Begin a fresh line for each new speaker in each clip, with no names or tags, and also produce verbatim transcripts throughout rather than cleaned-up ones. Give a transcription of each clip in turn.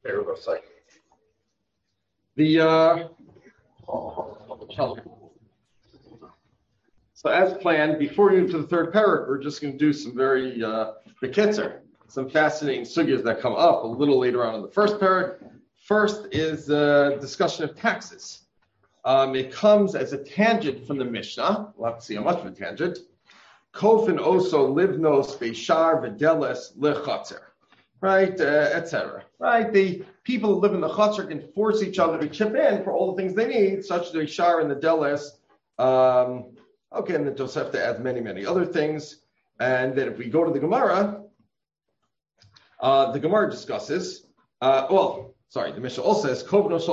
There we go. Sorry. The uh, so as planned, before we move to the third parak, we're just going to do some very uh, bekitzer, some fascinating sugyas that come up a little later on in the first parak. First is a discussion of taxes. Um, it comes as a tangent from the Mishnah. We'll have to see how much of a tangent. Kofin oso livnos beishar v'deles lechatzer. Right, uh, et cetera. Right, the people who live in the chutzner can force each other to chip in for all the things they need, such as the shar and the deles. Um, okay, and the Tosefta adds many, many other things. And then if we go to the Gemara, uh, the Gemara discusses. Uh, well, sorry, the Mishnah also says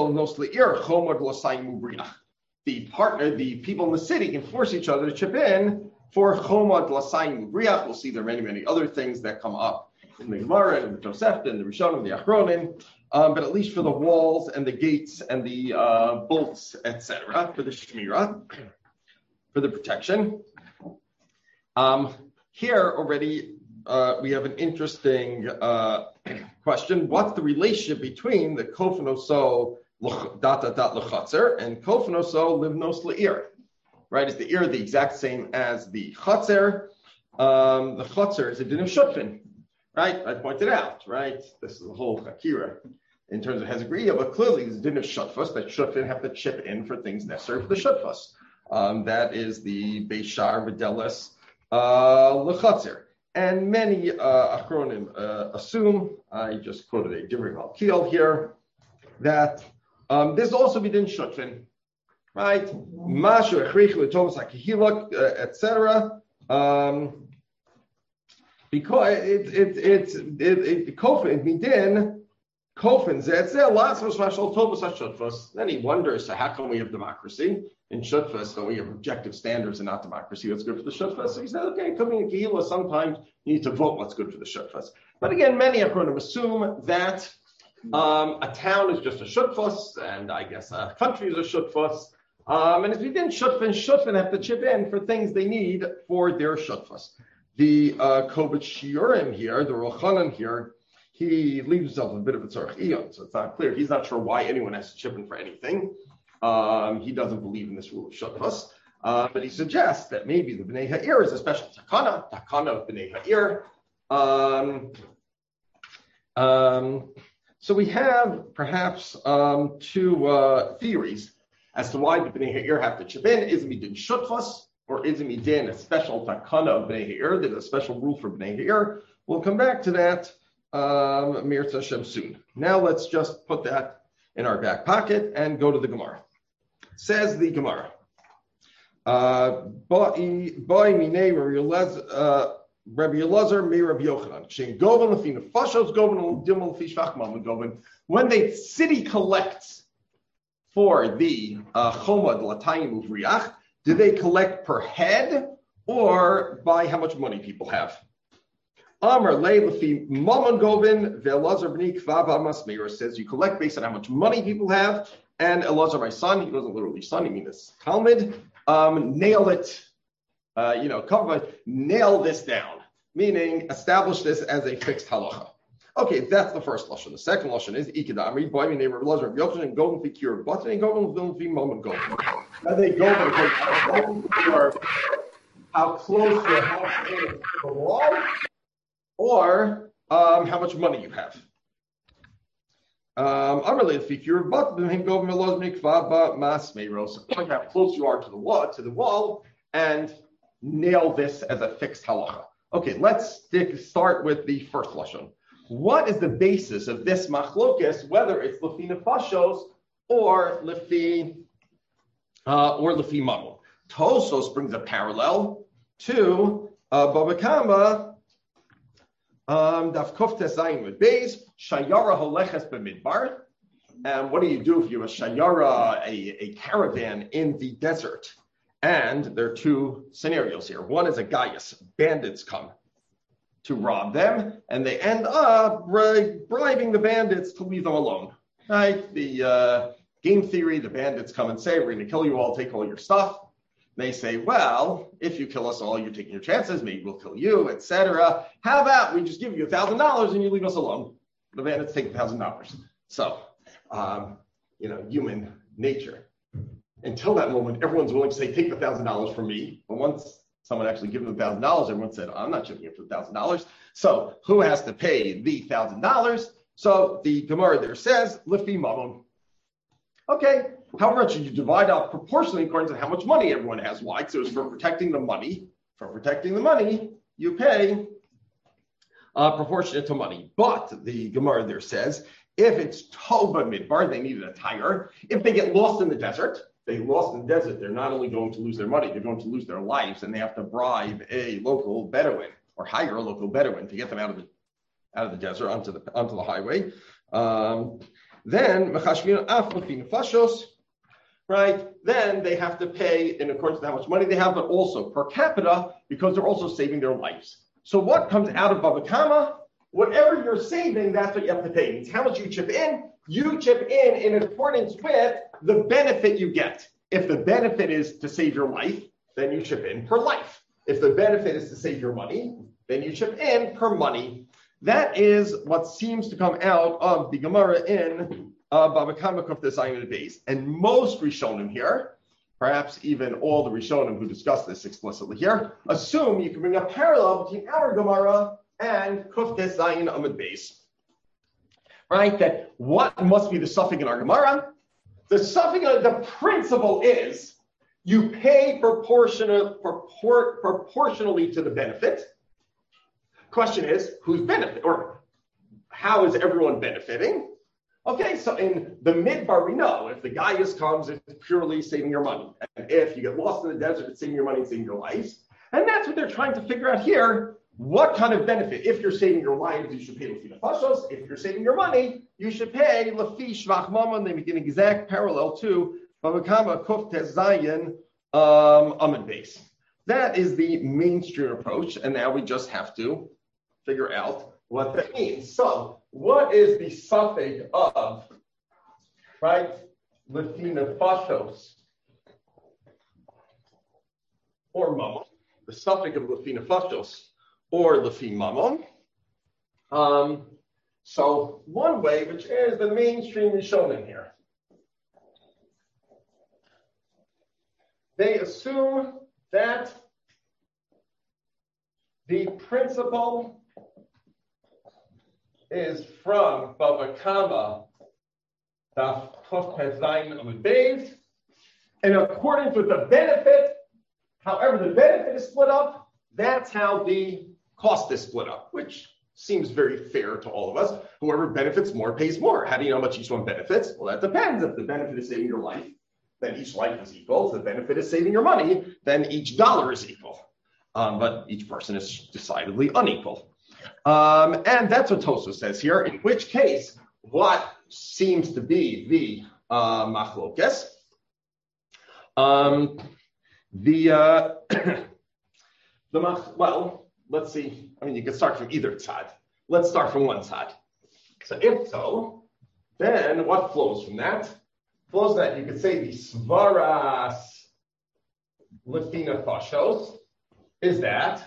the partner, the people in the city can force each other to chip in for chomad l'sayim ubriach. We'll see there are many, many other things that come up in the Gemara and the Tosefta and the Rishonim and the Achronim, um, but at least for the walls and the gates and the uh, bolts, et cetera, for the shmirah, for the protection. Um, here already uh, we have an interesting uh, question. What's the relationship between the kofen oso data dat lechatzer and kofen oso livnos le'ir? Right? Is the ear the exact same as the chatzer? Um, the chatzer is a din of shutfin. Right, I pointed out, right? This is the whole Akira in terms of Hezagriya, but clearly there's a din of shutfus that shutfin have to chip in for things necessary for the shutfus. Um, that is the Beishar V'Deles uh, Lechatzer. And many uh, Achronim uh, assume, I just quoted a Divri Malkiel here, that um, there's also bedin shutfin, right? Mashu Echrich L'Tomas HaKehilak, et cetera. Um, Because it it it it it kofin midin kofin zetzel lots of special tovus shutfus. Then he wonders, so how come we have democracy in shutfus? Don't we have objective standards and not democracy? What's good for the shutfus? So he said, okay, coming in Kehillah, sometimes you need to vote what's good for the shutfus. But again, many Achronim assume that um, a town is just a shutfus, and I guess a country is a shutfus. Um, and if you didn't shutfin, shutfin have to chip in for things they need for their shutfus. The uh, Kovetz Shiurim here, the Rochanan here, he leaves himself a bit of a tzarech iyun, so it's not clear. He's not sure why anyone has to chip in for anything. Um, he doesn't believe in this rule of shutfus, uh, but he suggests that maybe the Bnei Ha'ir is a special takana, takana of Bnei Ha'ir. Um, um, so we have perhaps um, two uh, theories as to why the Bnei Ha'ir have to chip in. Is it midin shutfus? Or is it midin a special takana of Bnei Ha'ir? There's a special rule for Bnei Ha'ir. We'll come back to that um, Mir Hashem soon. Now let's just put that in our back pocket and go to the Gemara. Says the Gemara. Ba'i minei Rabbi Elazar mi Rabbi Yochanan. Shein goven lefi nefashos goven u'dimel lefi shvachman goven. When the city collects for the uh, chomad latayim uvriach, do they collect per head or by how much money people have? Amar le'lefi mammon govin ve'elazar b'ni kvav masmeir says you collect based on how much money people have. And Elazar, my son, he wasn't literally son, he means Talmud, um, nail it, uh, you know, cover, nail this down, meaning establish this as a fixed halacha. Okay, that's the first lashon. The second lashon is ikidamri boy mi neighbor Elazar of Yochanan and golden fikir button and golden film mammon golden. Now they go for how close your house is to the wall, or um, how much money you have. Um, I'm related to fikir, but him go melos mikvaba mas meiros. Point how close you are to the wall, to the wall, and nail this as a fixed halacha. Okay, let's stick, start with the first lashon. What is the basis of this machlokas, whether it's lefi nefashos or lefi uh, or lefi mamon? Tosos brings a parallel to uh, Baba Kama daf kuf tesayin with beis shayara holeches b'midbar. And what do you do if you have a shayara, a, a caravan in the desert? And there are two scenarios here. One is a gaius, bandits come to rob them, and they end up bri- bribing the bandits to leave them alone. Right? The uh, game theory, the bandits come and say, we're going to kill you all, take all your stuff. They say, well, if you kill us all, you're taking your chances, maybe we'll kill you, et cetera. How about we just give you one thousand dollars and you leave us alone? The bandits take one thousand dollars. So, um, you know, human nature. Until that moment, everyone's willing to say, take the one thousand dollars from me. But once someone actually gives them one thousand dollars, everyone said, I'm not shipping it for one thousand dollars. So who has to pay the one thousand dollars? So the Gemara there says, Lifi Mamon. Okay, however, should you divide up proportionally according to how much money everyone has? Why? Because it was for protecting the money. For protecting the money, you pay uh, proportionate to money. But the Gemara there says, if it's Toba Midbar, they need a tire. If they get lost in the desert, they lost in the desert, they're not only going to lose their money, they're going to lose their lives, and they have to bribe a local Bedouin or hire a local Bedouin to get them out of the out of the desert onto the onto the highway. Um, then mechashvin af lefin nefashos, right? Then they have to pay in accordance to how much money they have, but also per capita because they're also saving their lives. So what comes out of Bava Kama? Whatever you're saving, that's what you have to pay. It means how much you chip in. You chip in in accordance with the benefit you get. If the benefit is to save your life, then you chip in per life. If the benefit is to save your money, then you chip in per money. That is what seems to come out of the Gemara in uh, Bava Kama Kufta Zayin Beis. And most Rishonim here, perhaps even all the Rishonim who discuss this explicitly here, assume you can bring a parallel between our Gemara and Kufta Zayin Amud Beis. Right? That what must be the suffix in our Gemara? The suffix, the principle is you pay proportional, propor, proportionally to the benefit. Question is, who's benefit, or how is everyone benefiting? Okay, so in the midbar, we know if the Gaius comes, it's purely saving your money. And if you get lost in the desert, it's saving your money and saving your lives. And that's what they're trying to figure out here. What kind of benefit? If you're saving your lives, you should pay Lefi Nefashos. If you're saving your money, you should pay Lefi Shvach Mamon. They make an exact parallel to Bava Kama Kuf Tes Zayin Amud Beis. That is the mainstream approach, and now we just have to figure out what that means. So, what is the suffix of, right, Lefi Nefashos or Mamon? The suffix of Lefi Nefashos or Lefi Mamon. Um, so one way, which is the mainstream Rishonim here, they assume that the principle is from Bava Kama Daf Kuf Tes Zayin Amud Beis, in accordance with the benefit, however the benefit is split up, that's how the cost is split up, which seems very fair to all of us. Whoever benefits more pays more. How do you know how much each one benefits? Well, that depends. If the benefit is saving your life, then each life is equal. If the benefit is saving your money, then each dollar is equal. Um, but each person is decidedly unequal. Um, and that's what Tosfos says here, in which case, what seems to be the uh, machlokes, um, the, uh, the mach, well, let's see. I mean, you can start from either tzad. Let's start from one side. So if so, then what flows from that? Flows that you could say the svaras Lefi Nefashos is that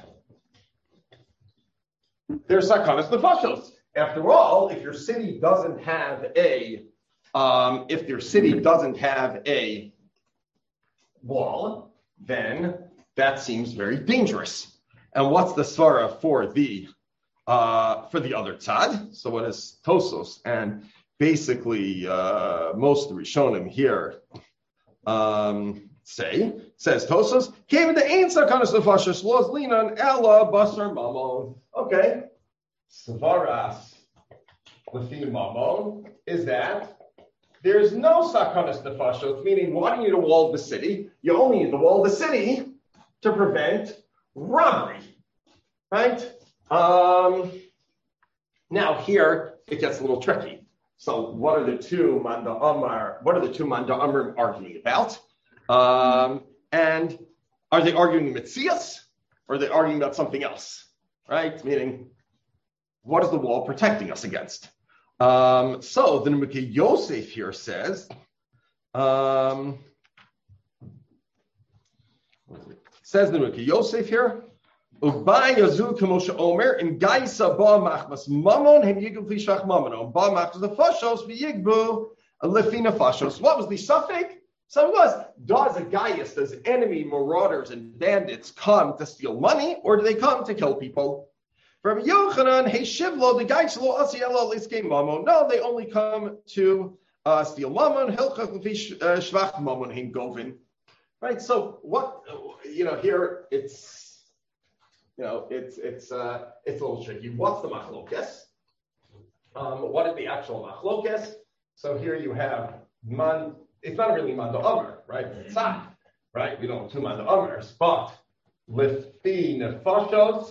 there's sakanas nefashos. After all, if your city doesn't have a, um, if your city doesn't have a wall, then that seems very dangerous. And what's the svara for the uh, for the other tzad? So what is Tosfos? And basically, uh, most of the Rishonim here um, say, says Tosfos, came the ain't sakanas nefashos los linan ella basar mamon. Okay, svaras lefi mamon is that there's no sakanas nefashos, meaning why do you need a wall of the city? You only need the wall of the city to prevent robbery, right? Um, now here it gets a little tricky. So what are the two Manda Amar? What are the two Manda Amar arguing about? Um, and are they arguing Metzias or are they arguing about something else? Right? Meaning, what is the wall protecting us against? Um, so the Nimukei Yosef here says, um, says the Nimukei Yosef here Ubai yazu kamosha omer in gaisa ba machmas mamon hem yigbu fishach mamon ba machmas the fashos v'yigbu lefina fashos. What was the suffix? So it was, does a Gaius, does enemy marauders and bandits come to steal money, or do they come to kill people? From Yochanan, hey Shivlo, the Gaius lo asielo liske mamon. No, they only come to uh, steal mamon. Hilchach lefi shvach mamon hein govin. Right. So what you know here, it's you know it's it's uh, it's a little tricky. What's the machlokes? Um, what is the actual machlokes? So here you have man. It's not really man da'amar, right? It's not, right? We don't have two man da'amars, but lefi nefashos,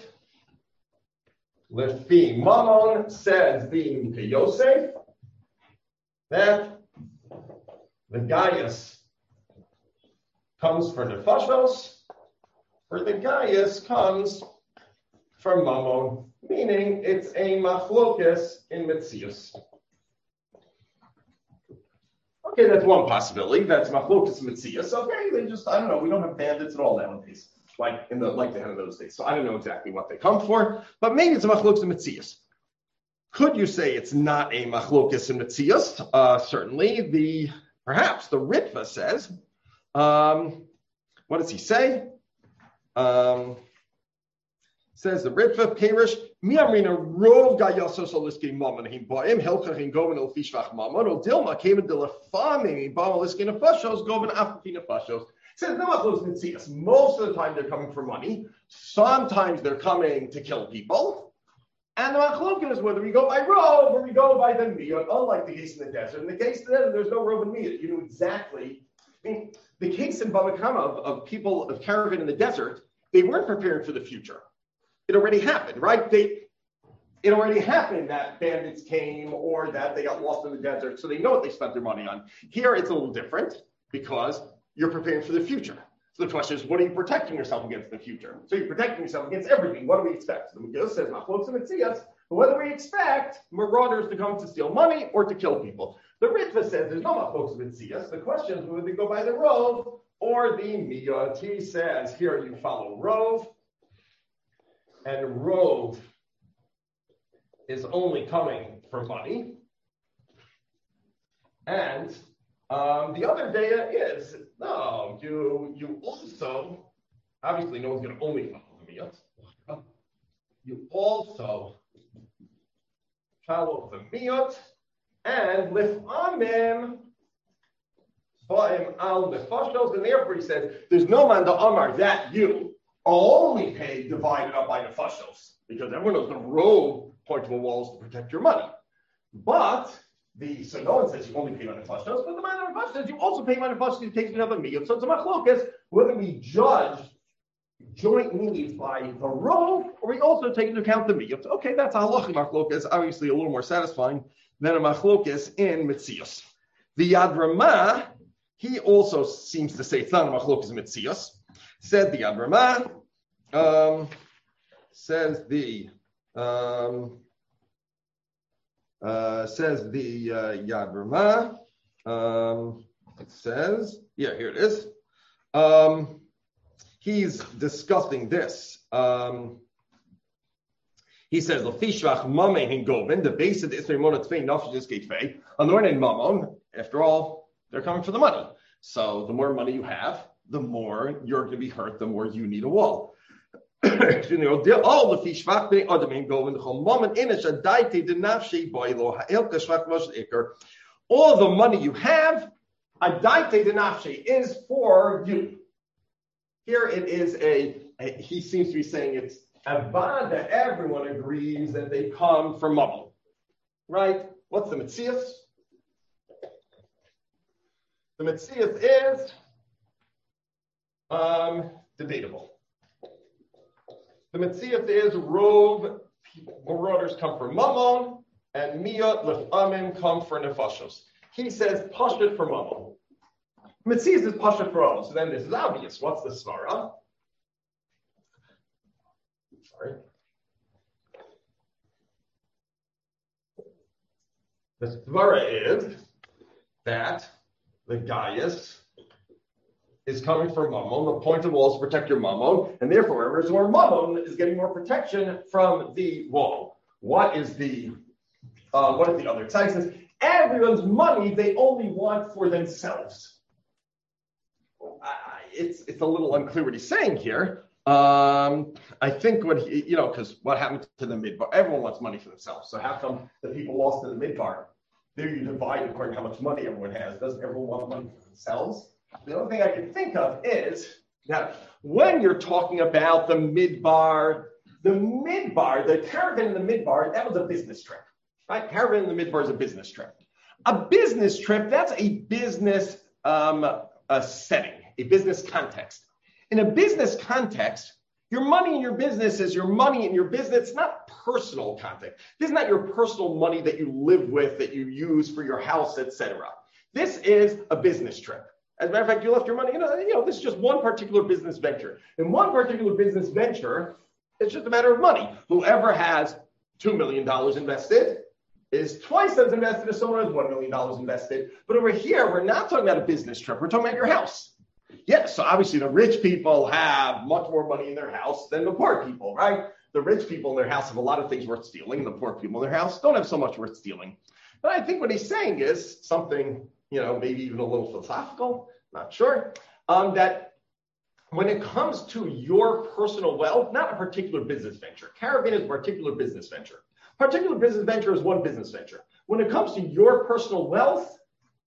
lefi mamon says being to Yosef that the Gaius comes for nefashos, or the Gaius comes for mamon, meaning it's a machlokes in Metzius. Okay, that's one possibility. That's machlokas mitzias. Okay, they just, I don't know, we don't have bandits at all nowadays, like in the like they had in those days. So I don't know exactly what they come for, but maybe it's a machlokas mitzias. Could you say it's not a machlokas mitzias? Uh, certainly, the perhaps the Ritva says. Um, what does he say? Um, says the Ritva Perish. Miamrina rov gayasos oliski mamon him baim helchach in goven el fishvach mamon o dilma came in the lefami bam oliski nefashos goven afki nefashos. Says no machlos mitzias. Most of the time they're coming for money. Sometimes they're coming to kill people. And the machlok is whether we go by rov or we go by the miyot. Unlike the case in the desert, in the case in the desert, there's no rov and miyot. You know exactly. I mean, the case in Bava Kama of, of people of caravan in the desert, they weren't preparing for the future. It already happened, right? They, it already happened that bandits came or that they got lost in the desert, so they know what they spent their money on. Here, it's a little different because you're preparing for the future. So the question is, what are you protecting yourself against in the future? So you're protecting yourself against everything. What do we expect? So the Megillah says, "Machlokes mitzias," but whether we expect marauders to come to steal money or to kill people. The Ritva says there's no machlokes mitzias. The question is whether they go by the rov or the miyot. He says here you follow rov. And rov is only coming for money. And um, the other data is, no, you you also, obviously no one's going to only follow the miyot. You also follow the miyot and lif'amim ba'im al nefashos. And therefore he says, there's no man da'amar that you only pay divided up by the nefashos, because everyone knows the robe point to the walls to protect your money. But the so no one says you only pay by nefashos, but the man of nefashos says you also pay by nefashos to take another miyot. So it's a machlokas whether we judge joint needs by the robe or we also take into account the miyot. Okay, that's a halachic machlokas, obviously a little more satisfying than a machlokas in mitzias. The Yad Ramah, he also seems to say it's not a machlokas in mitzias. Said the Yad Ramah, um, says the um, uh, says the uh, Yad Ramah. Um, it says, yeah, here it is. Um, he's discussing this. Um, he says, "Lefishvach mamon hin govin the base of the Ismay Monat Tvei Nafshis Geitfei Anorn and Mamon." After all, they're coming for the money. So the more money you have, the more you're going to be hurt, the more you need a wall. All the money you have, adaite denafshe, is for you. Here it is a, a, he seems to be saying it's avad that everyone agrees that they come from mamon. Right? What's the metzias? The metzias is Um, debatable. The Metzias is rov, marauders come for mamon, and miyot lef'amim come for nefashos. He says pashut for mamon. Metzias is pashut for mamon. So then this is obvious. What's the svara? Sorry. The svara is that the Gaius is coming from mammon. The point of the wall is to protect your mammon, and therefore, wherever there's more mammon is getting more protection from the wall. What is the uh, what is the other side? It says everyone's money they only want for themselves. Uh, it's it's a little unclear what he's saying here. Um, I think what he, you know, because what happened to the midbar? Everyone wants money for themselves. So how come the people lost in the midbar? There you divide according to how much money everyone has. Doesn't everyone want money for themselves? The only thing I can think of is that when you're talking about the midbar, the midbar, the caravan in the midbar, that was a business trip, right? Caravan in the midbar is a business trip. A business trip, that's a business um, a setting, a business context. In a business context, your money in your business is your money in your business. It's not personal context. This is not your personal money that you live with, that you use for your house, et cetera. This is a business trip. As a matter of fact, you left your money, you know, you know, this is just one particular business venture. In one particular business venture, it's just a matter of money. Whoever has two million dollars invested is twice as invested as someone who has one million dollars invested. But over here, we're not talking about a business trip. We're talking about your house. Yes, so obviously the rich people have much more money in their house than the poor people, right? The rich people in their house have a lot of things worth stealing. The poor people in their house don't have so much worth stealing. But I think what he's saying is something, you know, maybe even a little philosophical, not sure, um, that when it comes to your personal wealth, not a particular business venture. Caravan is a particular business venture. Particular business venture is one business venture. When it comes to your personal wealth,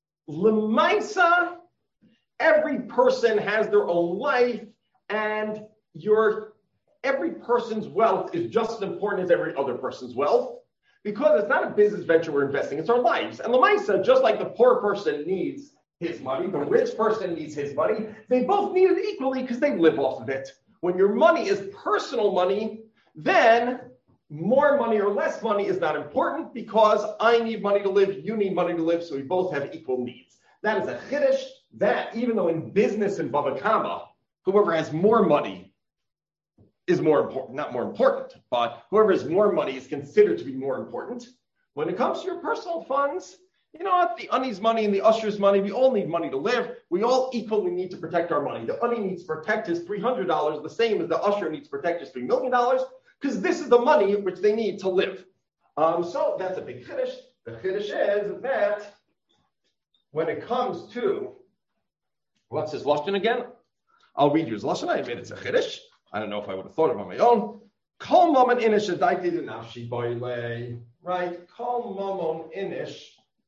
Lemaisa, every person has their own life, and your every person's wealth is just as important as every other person's wealth, because it's not a business venture we're investing, it's our lives. And Lemaisa, just like the poor person needs his money, the rich person needs his money, they both need it equally because they live off of it. When your money is personal money, then more money or less money is not important, because I need money to live, you need money to live, so we both have equal needs. That is a chiddush. That, even though in business in Bava Kama, whoever has more money is more important, not more important, but whoever has more money is considered to be more important. When it comes to your personal funds, you know what? The Ani's money and the usher's money, we all need money to live. We all equally need to protect our money. The Ani needs to protect his three hundred dollars the same as the usher needs to protect his three million dollars, because this is the money which they need to live. Um, so that's a big chiddush. The chiddush is that when it comes to, what's his lashon again? I'll read you his lashon. I admit it's a chiddush. I don't know if I would have thought of it on my own. Kol mamon inish adaiti denafshi boile. Right? Kol mamon inish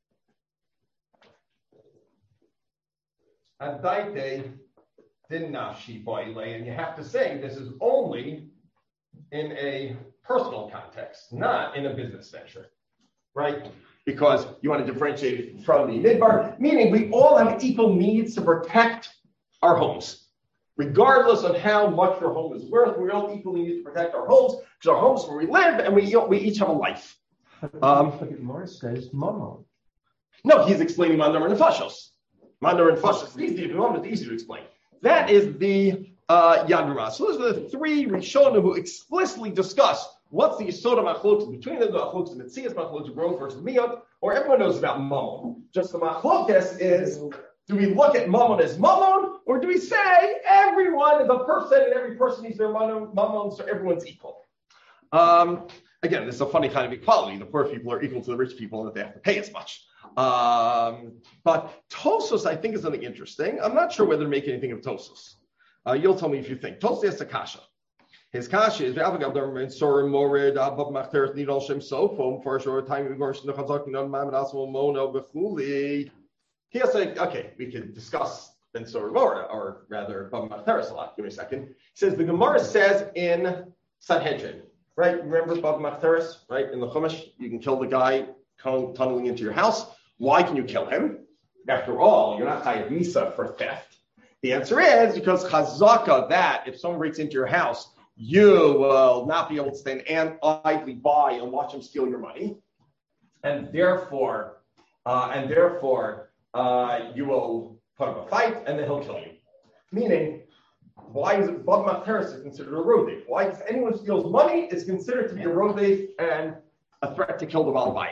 adaiti denafshi boile. And you have to say this is only in a personal context, not in a business venture. Right? Because you want to differentiate it from the midbar, meaning we all have equal needs to protect our homes. Regardless of how much your home is worth, we all equally need to protect our homes, because our homes is where we live, and we, we each have a life. Um,
but it more says mamon.
No, he's explaining mandar and nefashos. Mandar and nefashos. It's easy, it's easy to explain. That is the uh, Yad Ramah. So those are the three Rishonim who explicitly discuss what's the Yisod of Machlokes between them, the Machlokes of Metzias, Machlokes of growth versus Miyot, or everyone knows about Mammon. Just the Machlokes is, do we look at Mammon as Mammon, or do we say everyone is a person and every person needs their Mammon, so everyone's equal? Um, again, this is a funny kind of equality. The poor people are equal to the rich people and that they have to pay as much. Um, but Tosos, I think, is something interesting. I'm not sure whether to make anything of Tosos. Uh, you'll tell me if you think. Tosos has a kasha. His kasha is Sorry Morid Abab Machteret Nidal Shem Sofom for sure time we go to the Chazak non Mamad Asmo Mono Bechuli. He has to, okay, we can discuss Ben Sorry Morid, or rather Bab Machteres a lot. Give me a second. He says the Gemara says in Sanhedrin, right? Remember Bab Machteres, right? In the Chumash, you can kill the guy tunneling into your house. Why can you kill him? After all, you're not Chayav Misa for theft. The answer is because Chazaka, that if someone breaks into your house, you will not be able to stand and idly by and watch him steal your money, and therefore, uh, and therefore, uh, you will put up a fight, and then he'll kill you. Meaning, why is it Bab Machteres is considered a rodef? Why, if anyone steals money, is considered to be a rodef and a threat to kill the Baal Bais.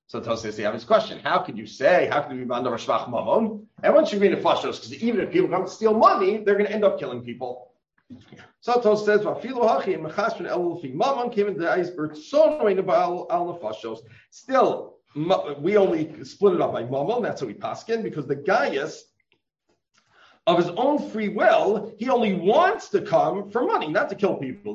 So Tosfos you have his question: how could you say? How could you be mandar shvach mamon? Everyone should be in fashos because even if people come to steal money, they're going to end up killing people. So Tosfos says, "Vafilu hachi and mechashon elul fi mamon came into the iceberg so no al al nefashos." Still, we only split it up by mamon. That's what we paskin because the gaius, of his own free will, he only wants to come for money, not to kill people.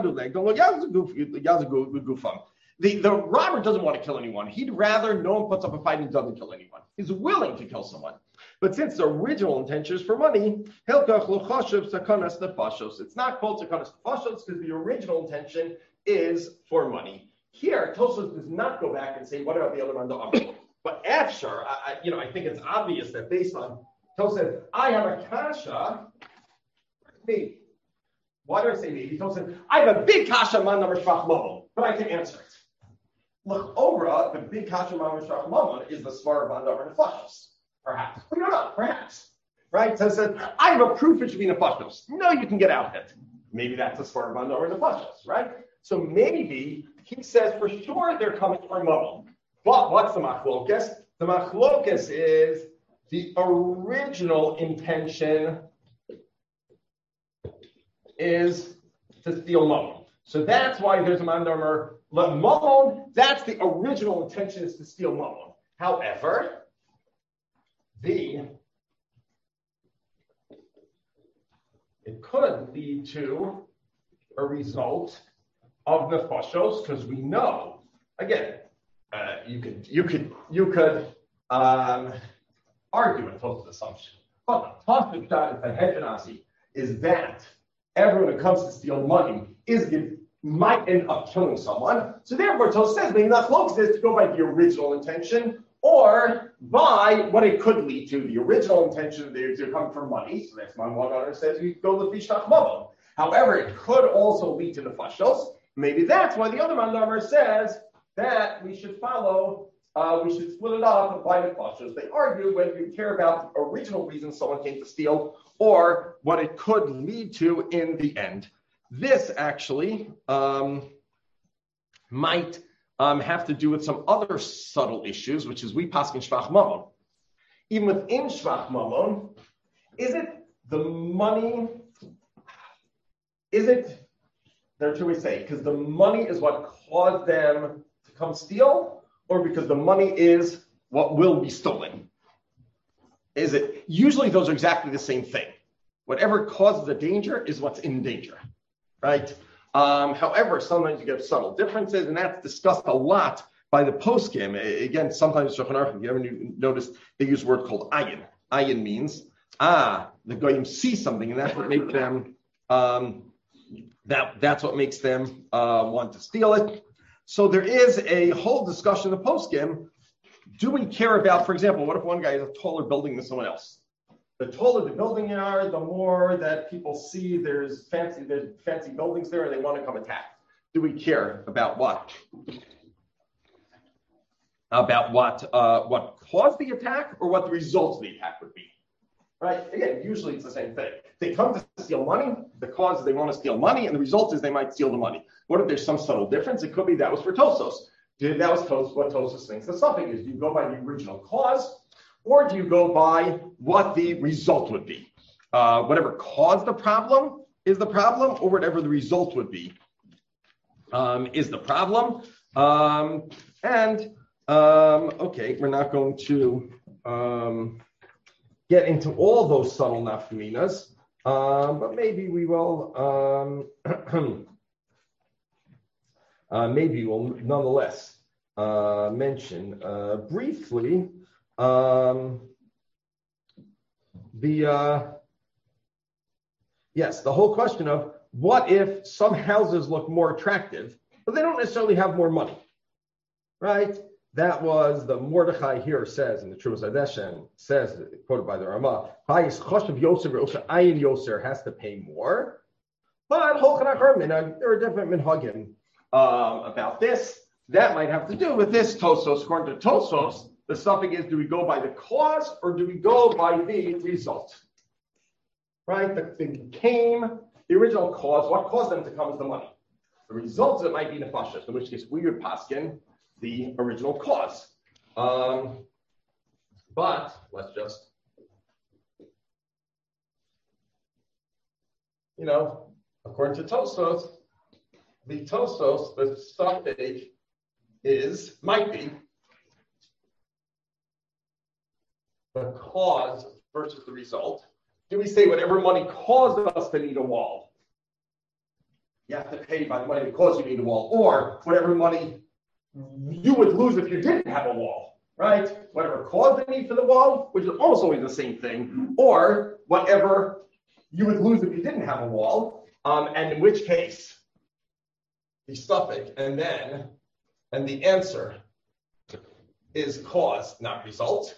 The, the robber doesn't want to kill anyone. He'd rather no one puts up a fight and doesn't kill anyone. He's willing to kill someone. But since the original intention is for money, it's not called takanas nefashos because the original intention is for money. Here, Tosfos does not go back and say, what about the other one? But after, I, you know, I think it's obvious that based on Tosfos said, I have a kasha, maybe. Why do I say maybe? Tosfos said, I have a big kasha man number shvach mamon, but I can answer it. Look, over the big kasha man number shvach mamon is the svar man number nefashos. Perhaps. We don't know, perhaps. Right? So it said, I have a proof it should be nefashos. No, you can get out of it. Maybe that's a svar man number nefashos, right? So maybe he says for sure they're coming for mamon. But what's the machlokas? The machlokas is the original intention is to steal mamon. So that's why there's a mandarmer mamon. That's the original intention is to steal mamon. However, the it could lead to a result of nefashos because we know again uh, you could you could you could um, argue and total assumption. But the topic that the hegemony is that everyone who comes to steal money is might end up killing someone. So therefore, Tosfos says maybe not close is to go by the original intention or by what it could lead to. The original intention is to come for money. So that's one one hundred says we go with Bishach Mamon. However, it could also lead to the fashos. Maybe that's why the other mandamer says that we should follow. Uh, we should split it up by the fashos. They argue whether you care about the original reason someone came to steal or what it could lead to in the end. This actually um, might um, have to do with some other subtle issues, which is we paskin shvach mamon. Even within shvach mamon, is it the money? Is it? There are two ways to say because the money is what caused them to come steal, or because the money is what will be stolen. Is it? Usually those are exactly the same thing. Whatever causes the danger is what's in danger, right? Um, however, sometimes you get subtle differences, and that's discussed a lot by the poskim. Again, sometimes Shulchan Aruch, if you ever noticed, they use a word called ayin. Ayin means, ah, the goyim see something, and that's what makes them, um, that that's what makes them uh, want to steal it. So there is a whole discussion in the poskim. Do we care about, for example, what if one guy has a taller building than someone else? The taller the building are, the more that people see there's fancy there's fancy buildings there and they want to come attack. Do we care about what? About what uh, what caused the attack or what the results of the attack would be? Right? Again, usually it's the same thing. They come to steal money, the cause is they want to steal money, and the result is they might steal the money. What if there's some subtle difference? It could be that was for Tosfos. That was Tosfos, what Tosfos thinks the suffix is. Do you go by the original cause? Or do you go by what the result would be? Uh, whatever caused the problem is the problem, or whatever the result would be um, is the problem. Um, and, um, okay, we're not going to um, get into all those subtle nafkaminas, um, but maybe we will, um, uh, maybe we'll nonetheless uh, mention uh, briefly Um, the, uh, yes, the whole question of what if some houses look more attractive, but they don't necessarily have more money, right? That was the Mordechai here says in the Trumas Hadeshen, says, quoted by the Ramah, Ayin Yoser has to pay more, but there are different minhagim um, about this. That might have to do with this Tosfos, according to Tosfos. The suffix is, do we go by the cause or do we go by the result? Right? The thing came, the original cause, what caused them to come is the money. The result of it might be nefashos, in which case we would paskin the original cause. Um, but let's just, you know, according to Tosfos, the Tosfos, the suffix is, might be, the cause versus the result. Do we say whatever money caused us to need a wall? You have to pay by the money that caused you to need a wall, or whatever money you would lose if you didn't have a wall, right? Whatever caused the need for the wall, which is almost always the same thing, or whatever you would lose if you didn't have a wall, um, and in which case, the suffix, and then, and the answer is cause, not result.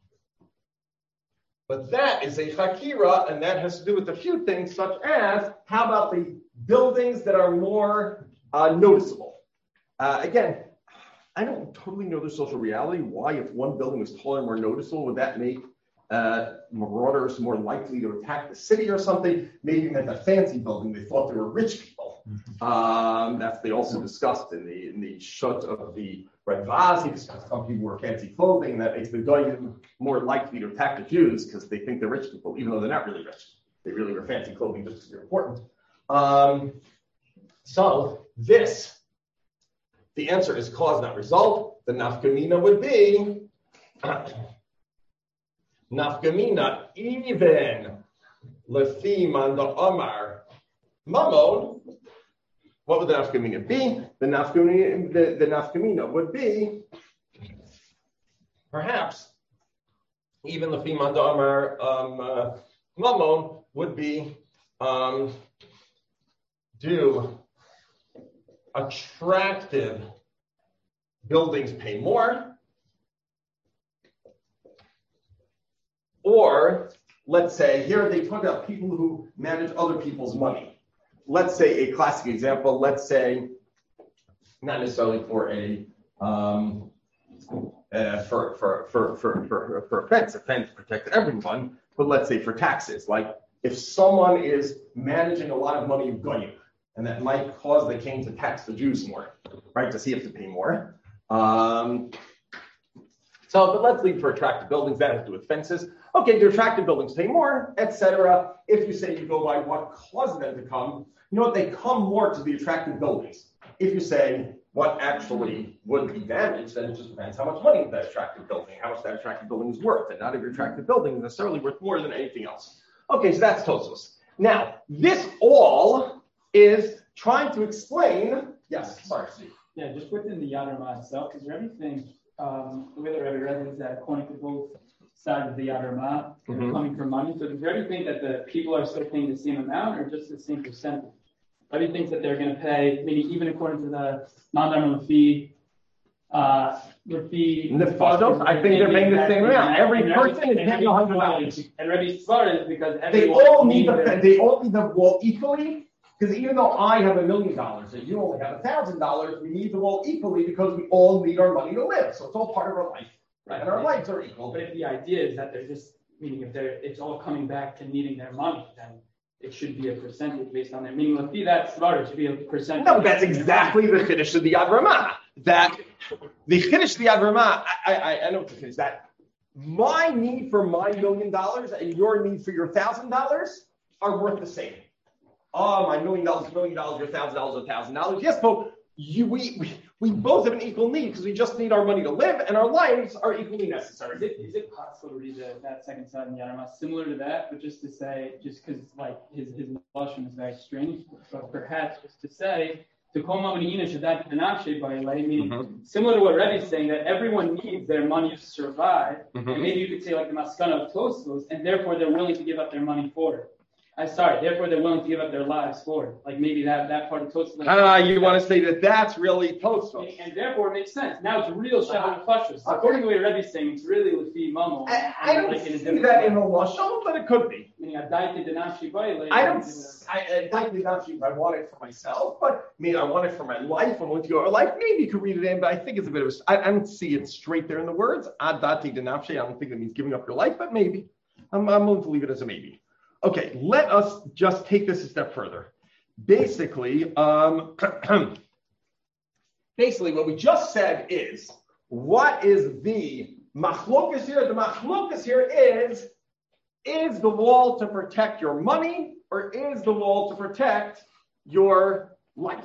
But that is a chakira, and that has to do with a few things, such as, how about the buildings that are more uh, noticeable? Uh, again, I don't totally know the social reality. Why, if one building was taller and more noticeable, would that make uh, marauders more likely to attack the city or something? Maybe meant a fancy building. They thought they were rich people. Mm-hmm. Um, that's they also discussed in the in the shut of the Radvaz. He discussed how people wear fancy clothing, and that makes the Goyim more likely to attack the Jews because they think they're rich people, even though they're not really rich. They really wear fancy clothing just because they're important. Um, so this, the answer is cause, not result. The nafkamina would be nafkamina even lefi manda omar mamon. What would the nafkamina be? The nafkamina, the, the nafkamina would be perhaps even lefi manda omar um, uh, mamon would be um, do attractive buildings pay more? Or let's say, here they talk about people who manage other people's money. Let's say a classic example, let's say, not necessarily for a um, uh, for, for, for, for, for, for a fence, a fence protects everyone, but let's say for taxes, like if someone is managing a lot of money of goyim, and that might cause the king to tax the Jews more, right? Does he have to pay more? Um, so, but let's leave for attractive buildings. That has to do with fences. Okay, do attractive buildings pay more, et cetera. If you say you go by what caused them to come, you know what? They come more to the attractive buildings. If you say what actually would be damaged, then it just depends how much money that attractive building, how much that attractive building is worth, and not every attractive building is necessarily worth more than anything else. Okay, so that's Tosfos. Now, this all is trying to explain. Yes, sorry, Steve.
Yeah, just within the Yad Ramah itself, because everything, um, the way that Rebbe read it is that according to both sides of the Yad Ramah, mm-hmm. coming from money. So does Rebbe think that the people are still paying the same amount or just the same percentage? Rebbe thinks that they're going to pay, meaning even according to the Mandar fee, uh, the fee.
Nefados, I think they're paying the same amount. Every person is paying one hundred dollars.
And Rebbe's smart is because
they all need the they all need the wall equally. Because even though I have a million dollars and you only have a thousand dollars, we need the wall equally because we all need our money to live. So it's all part of our life, right? And our lives are equal.
But if the idea is that they're just, meaning if they're, it's all coming back to needing their money, then it should be a percentage based on their meaning. Let's be that smart, it should be a percentage.
No, that's exactly the Chiddush of the Yad Ramah. That the Chiddush of the Yad Ramah, I, I, I know what the Chiddush is that my need for my million dollars and your need for your thousand dollars are worth the same. Oh, my million dollars, million dollars, your thousand dollars, a thousand dollars. Yes, but you, we, we, we both have an equal need because we just need our money to live, and our lives are equally necessary.
Is it, is it possible to read the, that second side in the Yad Ramah similar to that, but just to say, just because like his his lashon is very strange, but perhaps just to say, to kol ma'amina shadat benafshe ba'ilei, meaning mm-hmm. similar to what Rebbe is saying, that everyone needs their money to survive, mm-hmm. and maybe you could say like the maskana of Tosfos, and therefore they're willing to give up their money for it. I'm sorry, therefore they're willing to give up their lives for it. Like maybe that, that part of Tosfos.
Ah, uh, you want to say that that's really Tosfos.
And, and therefore it makes sense. Now it's real Shabbat Pashas. So according to the way Rebbe's saying, it's really Lefi Mamo.
I, I don't like see that in the Lashon, but it could be.
Meaning, I don't,
I, I, I want it for myself, but I mean, I want it for my life. I want to go our life. Maybe you could read it in, but I think it's a bit of a, I, I don't see it straight there in the words. Adati denafshe. I don't think that means giving up your life, but maybe. I'm, I'm willing to leave it as a maybe. Okay, let us just take this a step further. Basically, um, basically, what we just said is what is the machlokas here? The machlokas here is, is the wall to protect your money or is the wall to protect your life?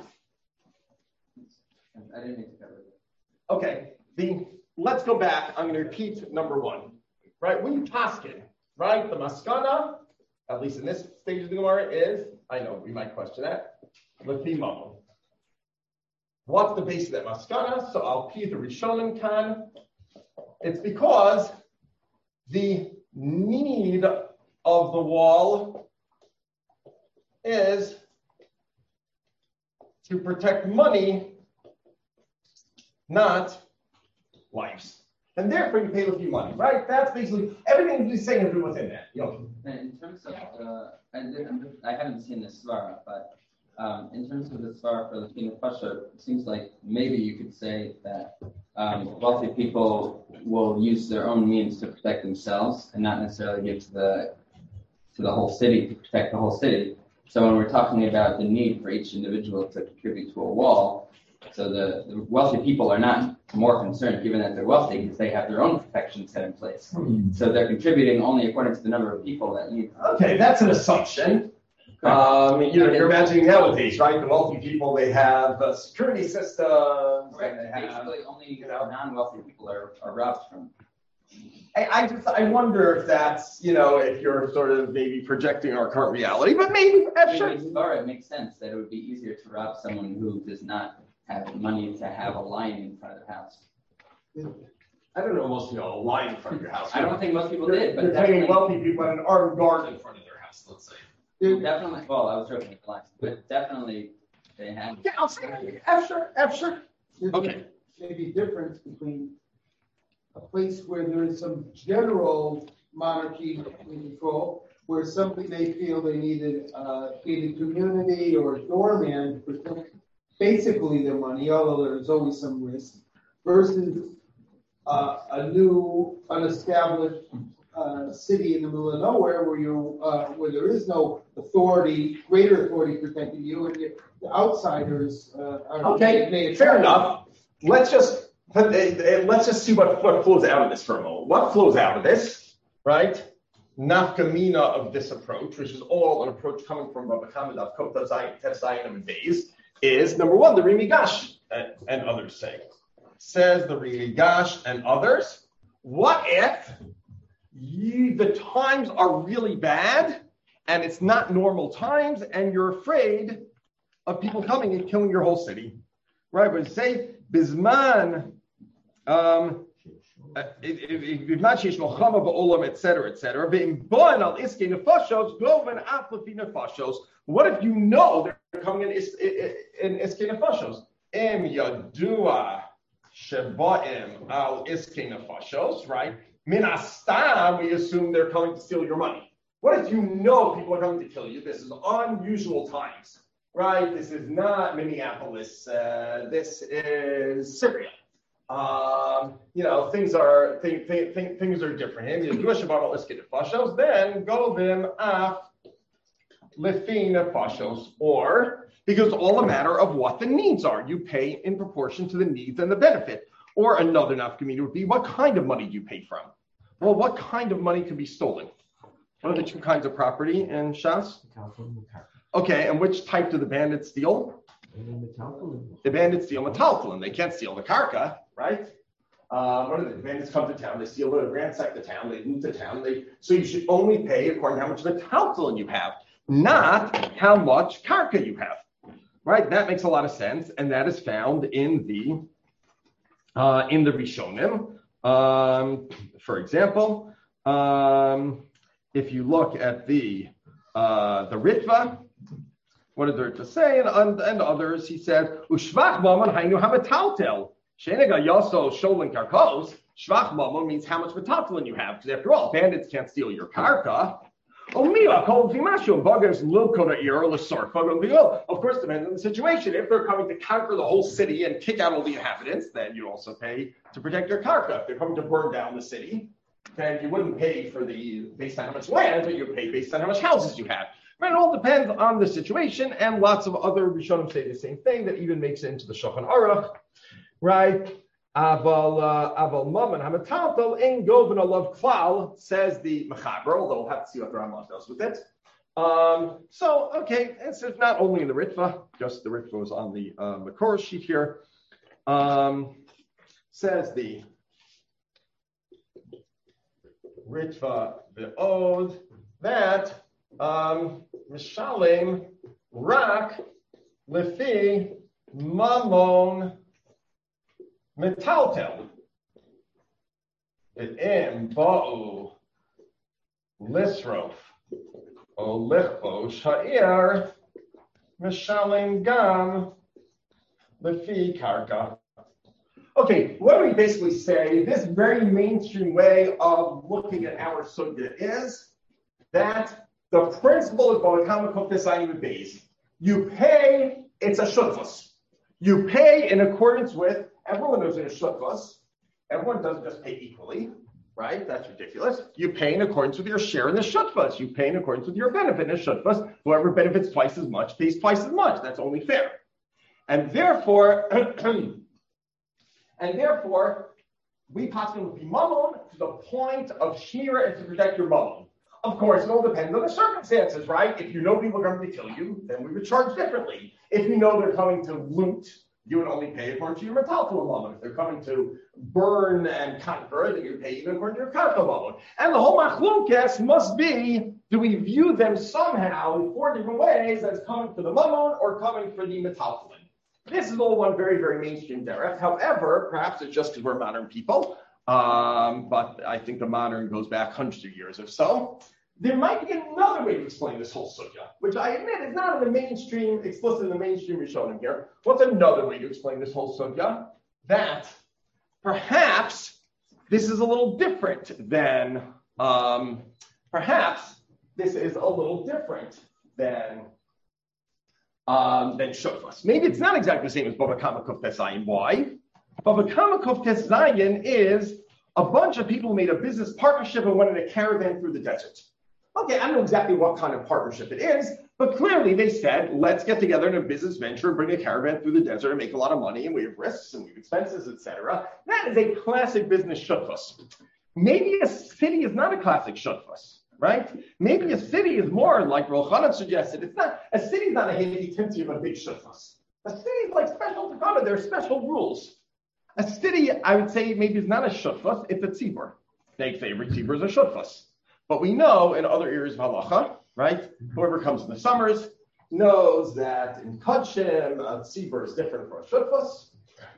I didn't need to cover it.
Okay, the, let's go back. I'm going to repeat number one. Right, when you paskin, right, the maskana, at least in this stage of the Gemara, is, I know we might question that, lefi mamon. What's the base of that maskana? So I'll pee the Rishonim kan. It's because the need of the wall is to protect money, not lives. And therefore you pay lefi money, right? That's basically everything he's saying is within that. You know?
And in terms of, uh, I, didn't, I haven't seen this svara, but um, in terms of the svara for the Fina Pasha, it seems like maybe you could say that um, wealthy people will use their own means to protect themselves and not necessarily give to the to the whole city to protect the whole city. So when we're talking about the need for each individual to contribute to a wall, so the, the wealthy people are not more concerned, given that they're wealthy, because they have their own protection set in place. Hmm. So they're contributing only according to the number of people that need.
Okay, that's an assumption. Um, you know, you're imagining nowadays, right? The wealthy people, they have uh, security systems.
Right.
And they
Basically,
have,
only
you know,
non-wealthy people are, are robbed from.
I, I just, I wonder if that's, you know, if you're sort of maybe projecting our current reality, but maybe, I'm sure.
Or it makes sense that it would be easier to rob someone who does not have money to have a line in front of their house.
I don't know most people have a line in front of your house.
I don't think most people
You're,
did, but
you're
definitely,
paying wealthy people an armed guard in front of their house, let's say.
definitely, well, I was joking with the lines, but definitely they have.
Yeah, I'll say After, after. Okay.
Maybe difference between a place where there is some general monarchy in control, where something they feel they needed a gated community or a doorman to protect basically their money, although there's always some risk, versus uh, a new, unestablished uh, city in the middle of nowhere where you uh, where there is no authority, greater authority protecting you, and you, the outsiders uh, are
okay. Fair enough. Let's just but, uh, let's just see what, what flows out of this for a moment. What flows out of this, right? Nafkamina of this approach, which is all an approach coming from Rabbi Chaim of Kota Zayin, Tet Zayin of days, is number one, the Rimigash and, and others say. Says the Rimigash and others, what if you, the times are really bad and it's not normal times and you're afraid of people coming and killing your whole city? Right? But say, Bisman, um, et cetera, et cetera. What if you know they're coming in in iskei nefashos? Em yadua shebaim al iskei nefashos, right? Min astam, we assume they're coming to steal your money. What if you know people are coming to kill you? This is unusual times, right? This is not Minneapolis. Uh, this is Syria. Um, you know, things are th- th- th- things are different. Then go them af lefina fashos, or because it's all a matter of what the needs are. You pay in proportion to the needs and the benefit. Or another nafkamina would be, what kind of money do you pay from? Well, what kind of money can be stolen? What are the two kinds of property in Shas? Okay, and which type do the bandits steal? The bandits steal metaltalin. They can't steal the karka, right? Um, what are they? The bandits come to town. They steal, they ransack the town. They loot the town. They so you should only pay according to how much metaltalin you have, not how much karka you have, right? That makes a lot of sense, and that is found in the uh, in the Rishonim. Um, for example, um, if you look at the uh, the Ritva. What did the Ritva say? And, and, and others, he said, Ushvach mamon hainu hamataltel. Shenega yoso sholin karkos. Shvach mamon means how much metaltelin you have. Because after all, bandits can't steal your karka. Of course, depends on the situation. If they're coming to conquer the whole city and kick out all the inhabitants, then you also pay to protect your karka. If they're coming to burn down the city, then you wouldn't pay for the based on how much land, but you pay based on how much houses you have. But it all depends on the situation, and lots of other Rishonim say the same thing that even makes it into the Shulchan Aruch, right? Aval uh, aval mammon hamataltel in govin alav klal, says the mechaber, although we'll have to see what the Rambam does with it. Um, so, okay, it's not only in the Ritva, just the Ritva was on the uh, Makor sheet here. Um, says the Ritva the Ode that um, Mishalem Rak Lefi Mamon Metaltel Im Ba'u Lisrof Olichbo Sha'ir Mishalem Gam Lefi Karka. Okay, what do we basically say? This very mainstream way of looking at our sugya is that the principle of Balakama Koftesayin Beis, you pay, it's a shutfus. You pay in accordance with, everyone knows in a shutfus, everyone doesn't just pay equally, right? That's ridiculous. You pay in accordance with your share in the shutfus. You pay in accordance with your benefit in a shutfus. Whoever benefits twice as much pays twice as much. That's only fair. And therefore, And therefore, we possibly would be mammon to the point of shira and to protect your mammon. Of course, it all depends on the circumstances, right? If you know people are going to kill you, then we would charge differently. If you know they're coming to loot, you would only pay according to your metaltal mammon. If they're coming to burn and conquer, then you pay even according to your conquer mammon. And the whole machlokes must be, do we view them somehow in four different ways as coming for the mammon or coming for the metaltalin? This is all one very, very mainstream derech. However, perhaps it's just because we're modern people, um, but I think the modern goes back hundreds of years or so. There might be another way to explain this whole sugya, which I admit is not in the mainstream, explicit in the mainstream Rishonim here. What's another way to explain this whole sugya? That perhaps this is a little different than, um, perhaps this is a little different than Um, than shofas. Maybe it's not exactly the same as Bava Kama Kuf Tesayin. Why? Bava Kama Kuf Tesayin is a bunch of people who made a business partnership and went in a caravan through the desert. Okay, I don't know exactly what kind of partnership it is, but clearly they said, let's get together in a business venture and bring a caravan through the desert and make a lot of money, and we have risks and we have expenses, et cetera. That is a classic business shofas. Maybe a city is not a classic shofas. Right? Maybe a city is more like Rochanan suggested. It's not a city is not a handy tinty of a big shutfus. A city is like special takana. There are special rules. A city, I would say, maybe is not a shutfus. It's a tzibur. They say every tzibur is a shutfus. But we know in other areas of halacha, right? Whoever comes in the summers knows that in Kudshim, a tzibur is different from a shutfus.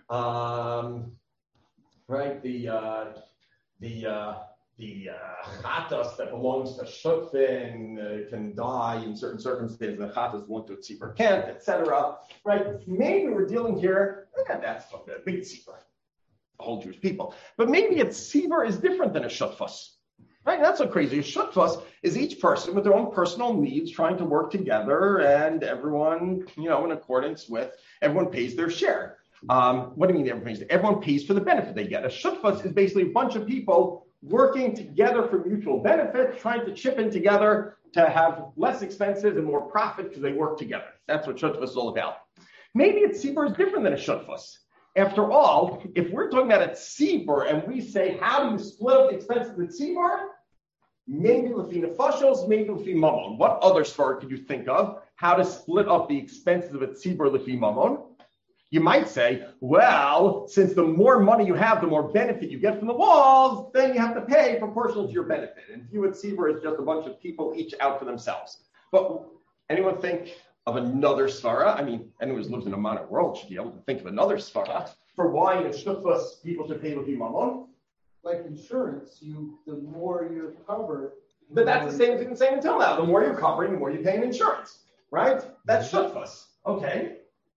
Um, right? The uh, the uh, The uh, chatas that belongs to shutfin uh, can die in certain circumstances. The chatas belong to a tzibur can't, et cetera. Right? Maybe we're dealing here. Eh, that's a big tzibur, the whole Jewish people. But maybe a tzibur is different than a shutfus. Right? That's so crazy. A shutfus is each person with their own personal needs trying to work together, and everyone, you know, in accordance with everyone pays their share. Um, what do you mean everyone pays? Everyone pays for the benefit they get. A shutfus is basically a bunch of people working together for mutual benefit, trying to chip in together to have less expenses and more profit because they work together. That's what shutfus is all about. Maybe a tzibur is different than a shutfus. After all, if we're talking about a tzibur and we say, how do you split up the expenses of the tzibur? Maybe lefi nefashos, maybe lefi mamon. What other svara could you think of? How to split up the expenses of a tzibur lefi mamon? You might say, well, since the more money you have, the more benefit you get from the walls, then you have to pay proportional to your benefit. And view it tzibur as just a bunch of people each out for themselves. But anyone think of another svara? I mean, anyone who's lived in a modern world should be able to think of another svara for why in shutfus people should pay lefi mamon.
Like insurance, you the more you're covered.
But that's the same thing the same until now. The more you're covering, the more you pay in insurance, right? That's shutfus. Okay.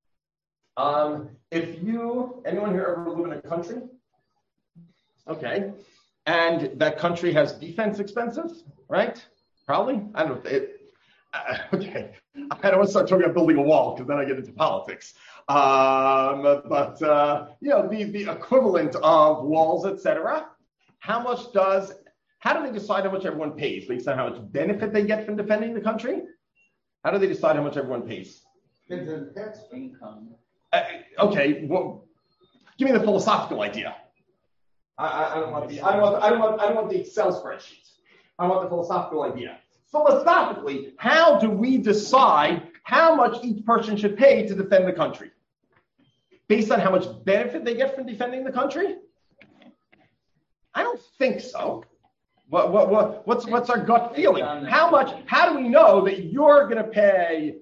Um, if you, anyone here ever live in a country? Okay. And that country has defense expenses, right? Probably. I don't know. It, uh, okay. I don't want to start talking about building a wall because then I get into politics. Um, but, uh, you know, the, the equivalent of walls, et cetera. How much does, how do they decide how much everyone pays? Based on how much benefit they get from defending the country? How do they decide how much everyone pays?
Depends on tax
income.
Uh, okay, well, Give me the philosophical idea. I, I, I don't want the I don't want I don't want I don't want the Excel spreadsheet. I want the philosophical idea. Philosophically, how do we decide how much each person should pay to defend the country? Based on how much benefit they get from defending the country? I don't think so. What, what, what, what's, what's our gut feeling? How much, how do we know that you're going to pay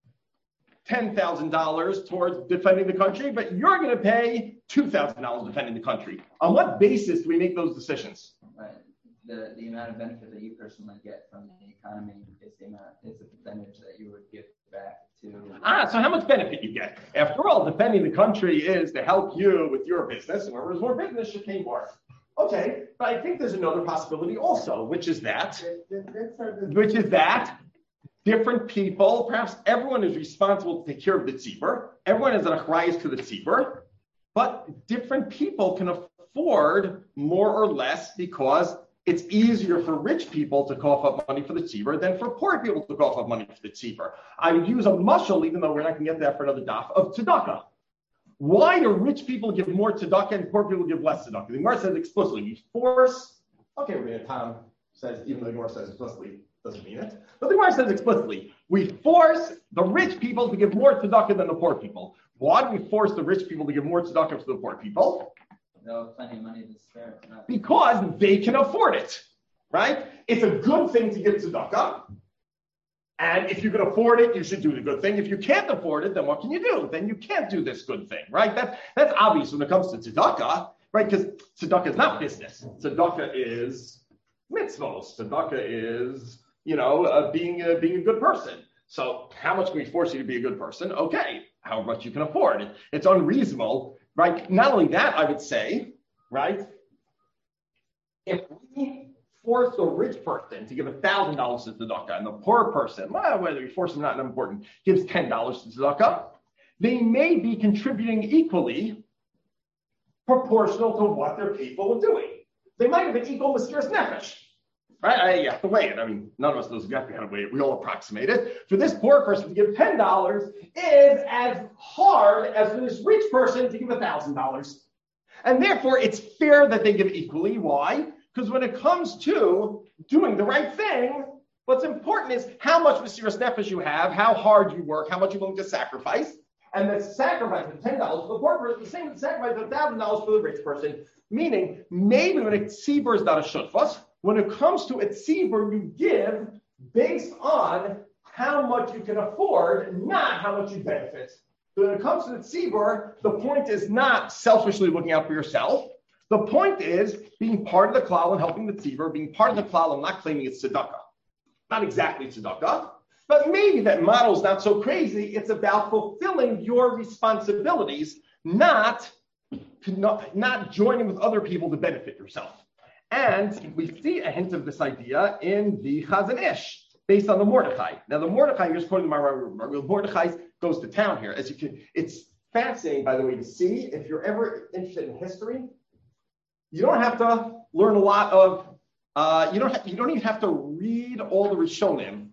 ten thousand dollars towards defending the country, but you're going to pay two thousand dollars defending the country? On what basis do we make those decisions?
Right. The, the amount of benefit that you personally get from the economy is the amount, is the percentage that you would give back to.
Ah, so how much benefit you get? After all, defending the country is to help you with your business, and whoever has more business should pay more. Okay, but I think there's another possibility also, which is that, which is that different people, perhaps everyone is responsible to take care of the tzibur. Everyone has an achrayus to the tzibur, but different people can afford more or less because it's easier for rich people to cough up money for the tzibur than for poor people to cough up money for the tzibur. I would use a mashal, even though we're not going to get that for another daf, of tzedakah. Why do rich people give more tzedakah and poor people give less tzedakah? The Gemara says explicitly, we force, okay, we're going to Tom says, even though the Gemara says explicitly, doesn't mean it, but the Gemara says explicitly, we force the rich people to give more tzedakah than the poor people. Why do we force the rich people to give more tzedakah to the poor people?
They have plenty of money to spare.
Because they can afford it, right? It's a good thing to give tzedakah. And if you can afford it, you should do the good thing. If you can't afford it, then what can you do? Then you can't do this good thing, right? That's, that's obvious when it comes to tzedakah, right? Because tzedakah is not business. Tzedakah is mitzvos. Tzedakah is, you know, uh, being, uh, being a good person. So how much can we force you to be a good person? Okay, how much you can afford. It's unreasonable, right? Not only that, I would say, right? If we force a rich person to give one thousand dollars to tzedakah, and the poor person, well, whether you force them or not, not important, gives ten dollars to tzedakah, they may be contributing equally proportional to what their people are doing. They might have an equal mysterious nefesh, right? I, you have to weigh it. I mean, none of us knows exactly how to weigh it. We all approximate it. For this poor person to give ten dollars is as hard as for this rich person to give one thousand dollars. And therefore, it's fair that they give equally. Why? Because when it comes to doing the right thing, what's important is how much mysterious nefesh you have, how hard you work, how much you're willing to sacrifice. And the sacrifice of ten dollars for the poor person is the same as the sacrifice of one thousand dollars for the rich person. Meaning, maybe when a tzibur is not a shutfas, when it comes to a tzibur, you give based on how much you can afford, not how much you benefit. So when it comes to the tzibur, the point is not selfishly looking out for yourself. The point is being part of the klal and helping the tzibur, being part of the klal and not claiming it's tzedakah. Not exactly tzedakah, but maybe that model is not so crazy. It's about fulfilling your responsibilities, not, not, not joining with other people to benefit yourself. And we see a hint of this idea in the Chazon Ish, based on the Mordechai. Now, the Mordechai, here's quoting my Mordechai goes to town here. As you can, it's fascinating, by the way, to see if you're ever interested in history. You don't have to learn a lot of, uh, you don't ha- you don't even have to read all the Rishonim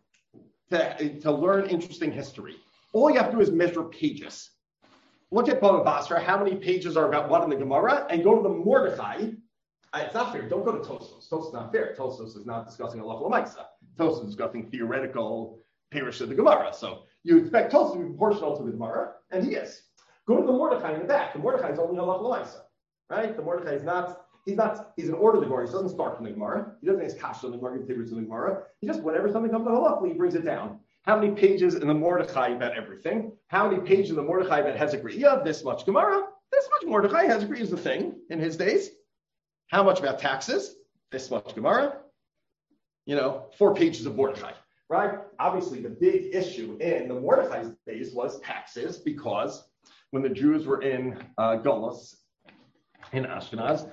to, to learn interesting history. All you have to do is measure pages. Look at Bava Basra, how many pages are about what in the Gemara, and go to the Mordechai. Uh, it's not fair. Don't go to Tosfos. Tosfos is not fair. Tosfos is not discussing a halacha l'maisa. Tosfos is discussing theoretical parish of the Gemara. So you expect Tosfos to be proportional to the Gemara, and he is. Go to the Mordechai in the back. The Mordechai is only halacha l'maisa. Right? The Mordechai is not, he's not, he's an order of the Gemara. He doesn't start from the Gemara. He doesn't ask Kasha on the Gemara, he gives the Gemara. He just, whenever something comes to halacha, he brings it down. How many pages in the Mordechai about everything? How many pages in the Mordechai about Hezekiah? This much Gemara. This much Mordechai. Hezekiah is the thing in his days. How much about taxes? This much Gemara. You know, four pages of Mordechai. Right? Obviously, the big issue in the Mordechai's days was taxes, because when the Jews were in uh, Golos, in Ashkenaz,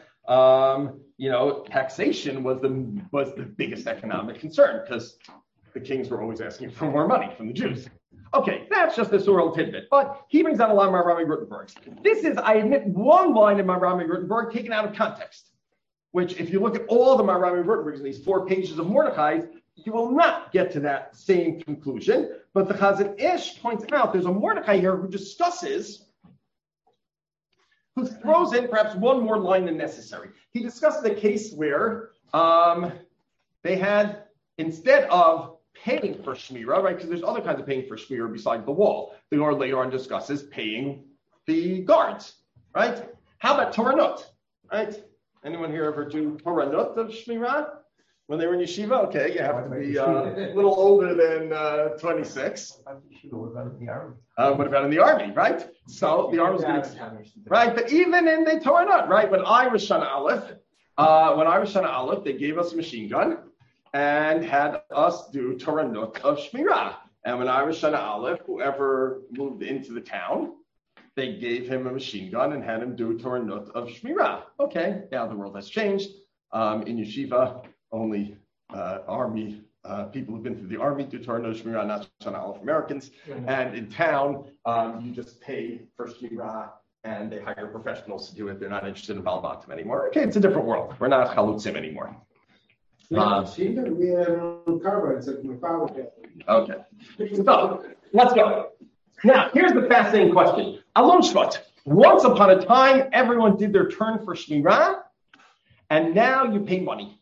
um, you know, taxation was the was the biggest economic concern, because the kings were always asking for more money from the Jews. Okay, that's just a sort of tidbit, but he brings out a line of Rami Rutenberg. This is, I admit, one line in my Rami Rutenberg taken out of context, which if you look at all the Rami Rutenbergs in these four pages of Mordechai, you will not get to that same conclusion. But the Chazon Ish points out there's a Mordechai here who discusses who throws in perhaps one more line than necessary. He discusses a case where um, they had, instead of paying for Shmirah, right, because there's other kinds of paying for Shmirah besides the wall. The Gemara later on discusses paying the guards, right? How about Toranut, right? Anyone here ever do Toranut of Shmirah? When they were in yeshiva, okay, you have to be uh, a little older than uh, twenty-six.
What about in the army?
Uh, what about in the army, right? So the army was going to, right? But even in the Toranut, right? When I was Shana Aleph, uh, when I was Shana Aleph, they gave us a machine gun and had us do Toranut of Shmirah. And when I was Shana Aleph, whoever moved into the town, they gave him a machine gun and had him do Toranut of Shmirah. Okay, now the world has changed. Um, in yeshiva, only uh, army uh, people who've been through the army do Toranut of Shmirah, not Shana Aleph Americans. Mm-hmm. And in town, um, you just pay for Shmirah and they hire professionals to do it. They're not interested in Baal Batim anymore. Okay, it's a different world. We're not Chalutzim anymore.
Yeah, um, she did. We had a carbide, so my father did.
Okay. So, let's go. Now, here's the fascinating question. Alon Shvat. Once upon a time, everyone did their turn for Shmirah, and now you pay money.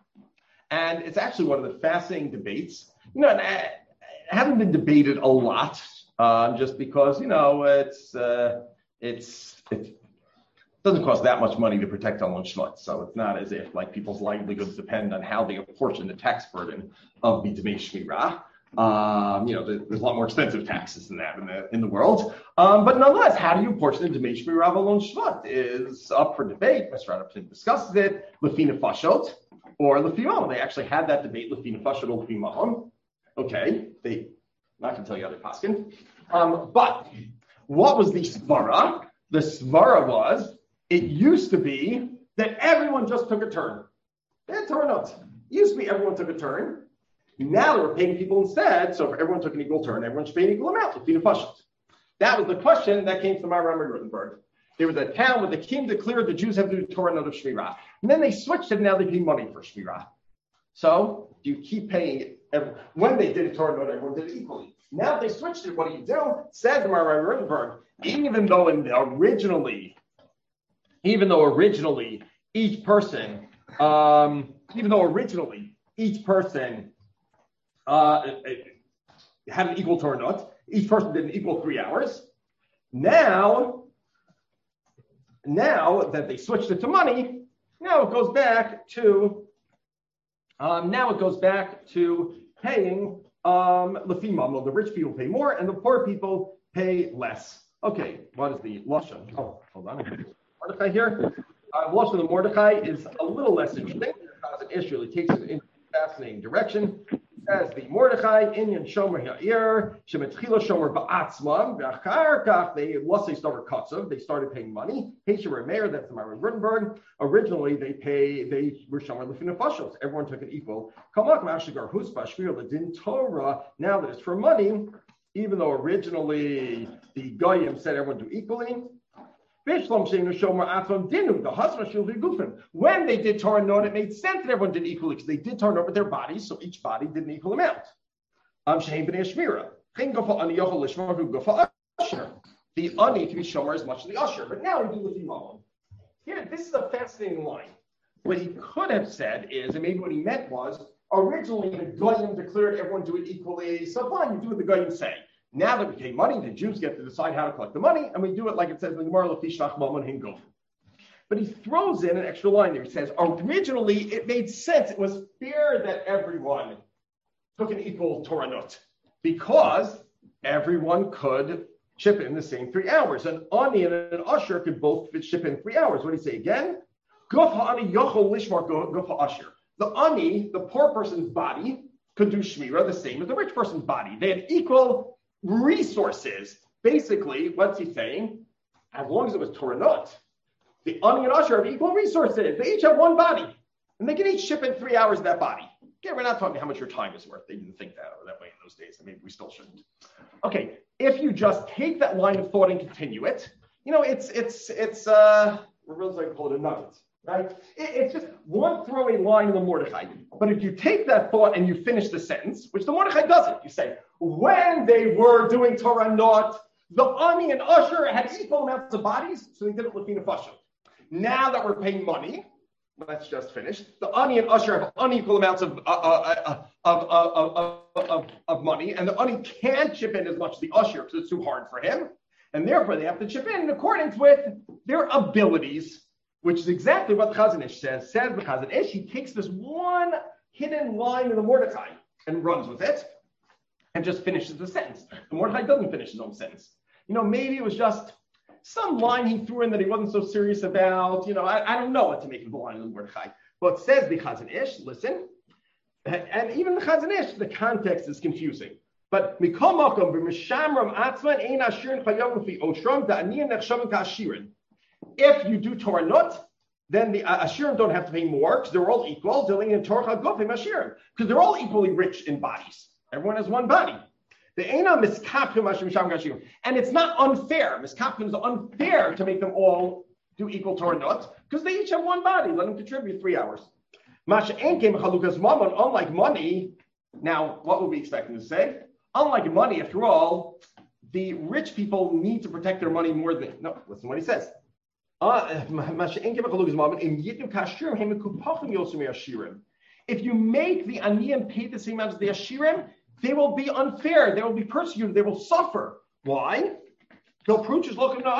And it's actually one of the fascinating debates. You know, it hasn't been debated a lot, uh, just because, you know, it's uh, it's it doesn't cost that much money to protect Alon Shvat. So it's not as if like people's livelihoods depend on how they apportion the tax burden of B'dimei Shmirah. Um, you know, there's a lot more expensive taxes than that in the in the world. Um, but nonetheless, how do you portion the B'dimei Shmirah of Alon Shvat is up for debate. Mister Adaptin discusses it. Lefina Fashot or Lefimahon. They actually had that debate. Lefina Fashot or Lefimahon. Okay, they. I'm not going to tell you other paskin. Um, but what was the svara? The svara was it used to be that everyone just took a turn. They had Toranot. It used to be everyone took a turn. Now they were paying people instead, so if everyone took an equal turn, everyone should pay an equal amount. That was the question that came from Avraham Rutenberg. There was a town where the king declared the Jews have to do Toranot of Shmirah. And then they switched it, and now they pay money for Shmirah. So, do you keep paying it? When they did a Toranot, everyone did it equally. Now they switched it, what do you do? Said Avraham Rutenberg, even though in the originally, even though originally each person, um, even though originally each person Uh, had an equal Toranot. Each person did an equal three hours. Now, now that they switched it to money, now it goes back to um, now it goes back to paying um, Lefimahon. The rich people pay more, and the poor people pay less. Okay, what is the lashon? Oh, hold on. Mordechai here. Uh, lashon of Mordechai is a little less interesting because it actually takes it in a fascinating direction. As the Mordechai, Inyan Shomer Ha'ir, Shemetchila Shomer Ba'atzman, V'achar Kach, they Lasei Stover Kotzev, they started paying money. Heisher Meir, that's the Myron Rutenberg. Originally, they pay, they were Shomer Lefina Fashos. Everyone took an equal. Kamak Mashigar Huspa Shmir Ladin Torah. Now that it's for money, even though originally the Goyim said everyone do equally. When they did Toranot, it made sense that everyone did equally because they did Toranot with their bodies, so each body did an equal amount. The ani can be shomer as much as the usher, but now we do the Lefimahon. Here, this is a fascinating line. What he could have said is, and maybe what he meant was, originally the Goyim declared everyone do it equally, so fine, you do what the Goyim say. Now that we pay money, the Jews get to decide how to collect the money, and we do it like it says in the Gemara, Lefi Shlach Mammon Hingo. But he throws in an extra line there. He says, originally, it made sense. It was fair that everyone took an equal Toranot because everyone could chip in the same three hours. An ani and an usher could both chip in three hours. What do you say again? Guf ha'ani yochol lishmar guf ha'usher. The ani, the poor person's body, could do Shmirah the same as the rich person's body. They had equal resources. Basically, what's he saying? As long as it was Toranot, the ani and usher have equal resources. They each have one body, and they can each ship in three hours of that body. Okay, we're not talking how much your time is worth. They didn't think that or that way in those days. I mean, we still shouldn't. Okay, if you just take that line of thought and continue it, you know, it's it's it's uh, we're really like call it a nugget, right? It, it's just one throwaway line in the Mordechai. But if you take that thought and you finish the sentence, which the Mordechai doesn't, you say, when they were doing Toranot, The ani and usher had equal amounts of bodies, so they did it lefina fashos. Now that we're paying money, let's just finish. The ani and usher have unequal amounts of, uh, uh, of, of, of, of, of money, and the ani can't chip in as much as the usher because it's too hard for him, and therefore they have to chip in in accordance with their abilities, which is exactly what the Chazon Ish says. Says the Chazon Ish, he takes this one hidden line in the Mordechai and runs with it, and just finishes the sentence. The Mordechai doesn't finish his own sentence. You know, maybe it was just some line he threw in that he wasn't so serious about. You know, I, I don't know what to make of the line of the Mordechai. But says the Chazon Ish, listen, and even the Chazon Ish, the context is confusing. But mikol makom v'mishamram atzman ein ashirin chayav ufi oshram da'aniyan nechshavim ka'ashirin. If you do Torah not, then the uh, ashirim don't have to pay more because they're all equal. Dealing in Torah gofim ashirim because they're all equally rich in bodies. Everyone has one body. The eina miskapim ashirim misham ka'ashirim, and it's not unfair. Miskapim is unfair to make them all do equal Torah not because they each have one body. Let them contribute three hours. Masha enkem chalukas mammon, unlike money. Now, what would we expect them to say? Unlike money, after all, the rich people need to protect their money more than no. Listen to what he says. If you make the aniyim pay the same amount as the ashirim, they will be unfair. They will be persecuted. They will suffer. Why? Because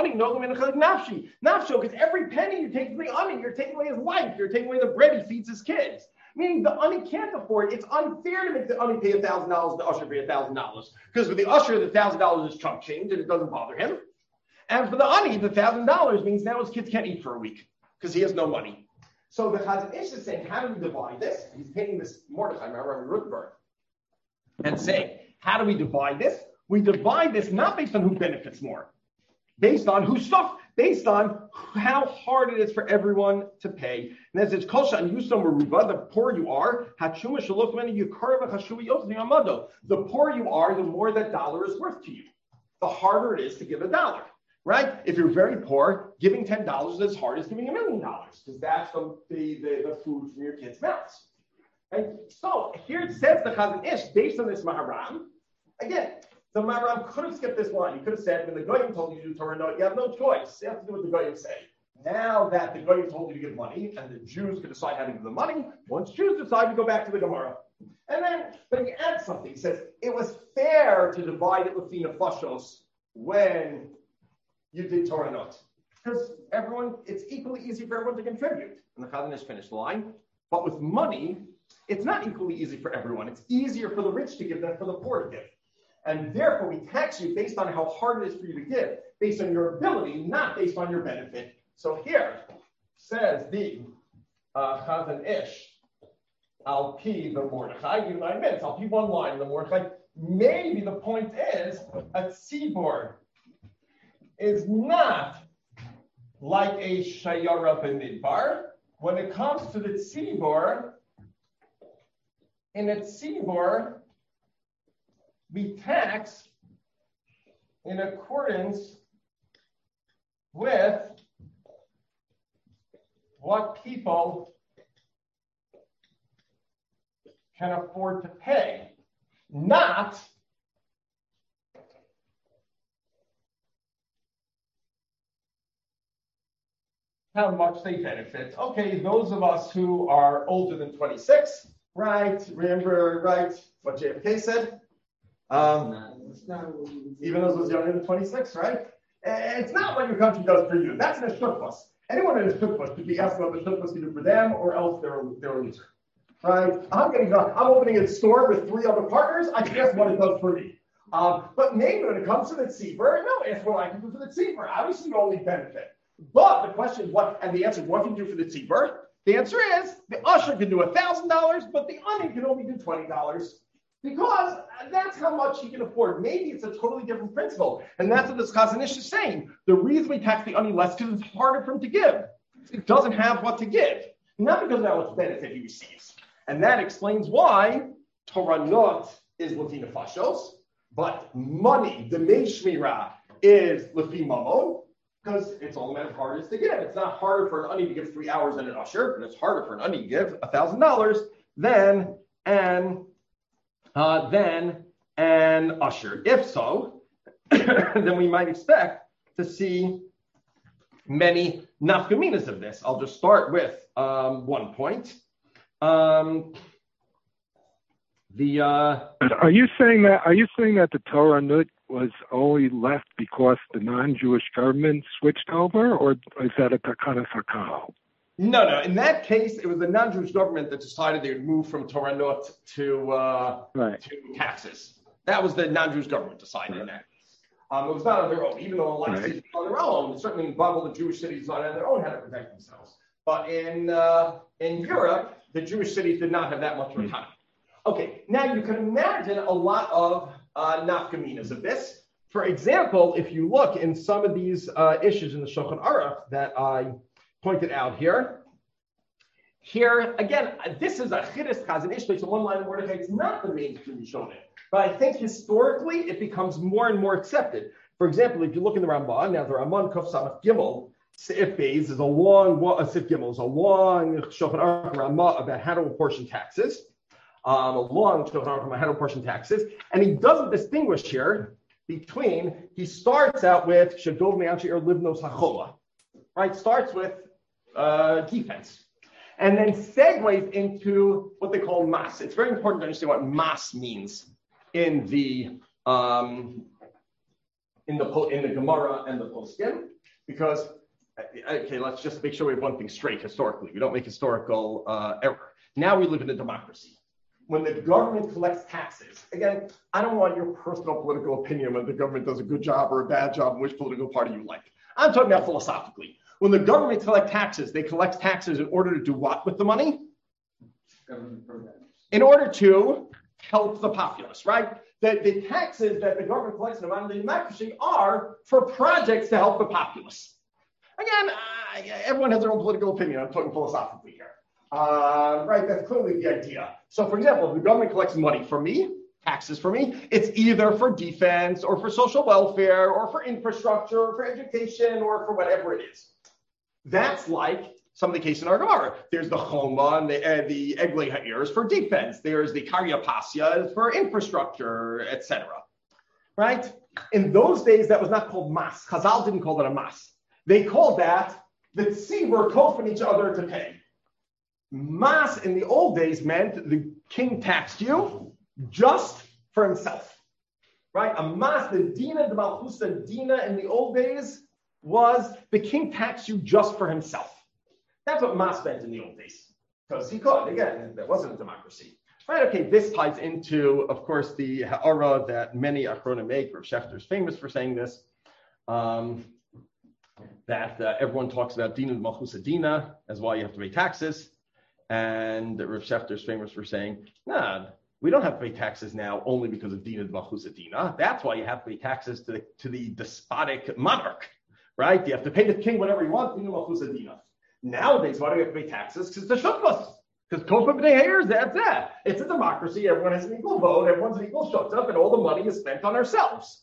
every penny you take away ani, you're taking away his life. You're taking away the bread he feeds his kids. Meaning the ani can't afford it. It's unfair to make the ani pay one thousand dollars, the usher pay one thousand dollars. Because for the usher, the one thousand dollars is chump change and it doesn't bother him. And for the ani, the one thousand dollars means now his kids can't eat for a week because he has no money. So the Chazon Ish is saying, how do we divide this? He's painting this Mordechai, Rabbi Ruthberg, and saying, how do we divide this? We divide this not based on who benefits more, based on who suffers, based on how hard it is for everyone to pay. And as it's kosha and yusam meruba, the poorer you are, hachuma shalok meni yukar v'chashuvi yosni amado. The poorer you are, the more that dollar is worth to you. The harder it is to give a dollar. Right? If you're very poor, giving ten dollars is as hard as giving a million dollars because that's the, the, the, the food from your kids' mouths. Right? So here it says the Chazon Ish, based on this Maharam, again, the Maharam could have skipped this line. He could have said, when the Goyim told you to do Torah, no, you have no choice. You have to do what the Goyim say. Now that the Goyim told you to give money, and the Jews could decide how to give the money, once Jews decide to go back to the Gemara. And then, but he adds something. He says, it was fair to divide it with the nefashos when you did Torah not. Because everyone, it's equally easy for everyone to contribute. And the Chazon Ish finished the line. But with money, it's not equally easy for everyone. It's easier for the rich to give than for the poor to give. And therefore, we tax you based on how hard it is for you to give, based on your ability, not based on your benefit. So here, says the uh, Chazon Ish, I'll P the Mordechai, give nine minutes, I'll P one line in the Mordechai. Maybe the point is, a tzibor is not like a shayara b'midbar. When it comes to the tzibor, in a tzibor, we tax in accordance with what people can afford to pay, not how much they benefit. Okay, those of us who are older than twenty-six, right? Remember, right, what J F K said? Um, even those was younger than twenty-six, right? It's not what your country does for you. That's an shtukvas. Anyone in a shtukvas should be asking what the shtukvas can do for them, or else they're a, they're a loser, right? I'm getting, I'm opening a store with three other partners. I guess what it does for me. Um, but maybe when it comes to the tzibur, no, ask what I can do for the tzibur. Obviously, you only benefit. But the question is what, and the answer is what can you do for the tzibur? The answer is the usher can do one thousand dollars, but the ani can only do twenty dollars. Because that's how much he can afford. Maybe it's a totally different principle. And that's what this Chazon Ish is saying. The reason we tax the ani less because it's harder for him to give. It doesn't have what to give. Not because of how much benefit he receives. And that explains why Torah not is Lefi Nefashos, but money, the Mei Shmira, is Lefi Mamon, because it's all a matter of hardest to give. It's not harder for an ani to give three hours than an usher, but it's harder for an ani to give one thousand dollars than an Uh, then an usher. If so, then we might expect to see many nafkaminas of this. I'll just start with um, one point. Um, the uh,
are you saying that? Are you saying that the Torah Nut was only left because the non-Jewish government switched over, or is that a takana sakal?
No, no. In that case, it was the non-Jewish government that decided they would move from Torah Nut to uh,
right.
to taxes. That was the non-Jewish government deciding right. that. Um, it was not on their own, even though a lot of cities on their own. Certainly in Babel, the Jewish cities on their own had to protect themselves. But in uh, in Europe, the Jewish cities did not have that much autonomy. Okay, now you can imagine a lot of uh, nafkaminas of this. For example, if you look in some of these uh, issues in the Shulchan Aruch that I pointed out here, here again, this is a Chiddush Chazon Ish, so one line of Mordechai. It's not the mainstream Rishonim, but I think historically it becomes more and more accepted. For example, if you look in the Ramban, now the Ramban Kuf Samach Gimel Seif Beis is a long a Seif Gimel is a long Shulchan Aruch Ramah about how to apportion taxes. Um, a long Shulchan Aruch Ramah how to apportion taxes, and he doesn't distinguish here between. He starts out with Shadov Me'anshi or Livnos Hachola, right? Starts with uh, defense, and then segues into what they call mas. It's very important to understand what mas means in the um, in the in the Gemara and the Poskim, because okay, let's just make sure we have one thing straight historically. We don't make historical uh, error. Now we live in a democracy. When the government collects taxes, again, I don't want your personal political opinion whether the government does a good job or a bad job and which political party you like. I'm talking about philosophically. When the government collects taxes, they collect taxes in order to do what with the money? In order to help the populace, right? The, the taxes that the government collects in the democracy are for projects to help the populace. Again, uh, everyone has their own political opinion. I'm talking philosophically here. Uh, right, that's clearly the idea. So, for example, if the government collects money for me, taxes for me, it's either for defense or for social welfare or for infrastructure or for education or for whatever it is. That's like some of the cases in our Gemara. There's the Choma and the, uh, the Eglei Ha'ir for defense. There's the Karya Pasya for infrastructure, et cetera. Right? In those days, that was not called mas. Chazal didn't call that a mas. They called that the tzibur kofin each other to pay. Mas in the old days meant the king taxed you just for himself, right? A mas, the dina, the malchusa dina in the old days was the king taxed you just for himself. That's what mas meant in the old days, because he could. Again, there wasn't a democracy, right? Okay, this ties into, of course, the ha'ara that many achronim make. Rav Shefter is famous for saying this. Um, that uh, everyone talks about dina and malchusa dina as why you have to pay taxes. And Rav Shefter is famous for saying, nah, we don't have to pay taxes now only because of Dina D'Malchusa Dina. That's why you have to pay taxes to the, to the despotic monarch, right? You have to pay the king whatever you want, Dina D'Malchusa Dina. Nowadays, why do we have to pay taxes? Because it's the shutfas. Because Kofa B'nai Ha'ir, that's that. It's a democracy. Everyone has an equal vote. Everyone's an equal shutaf, and all the money is spent on ourselves.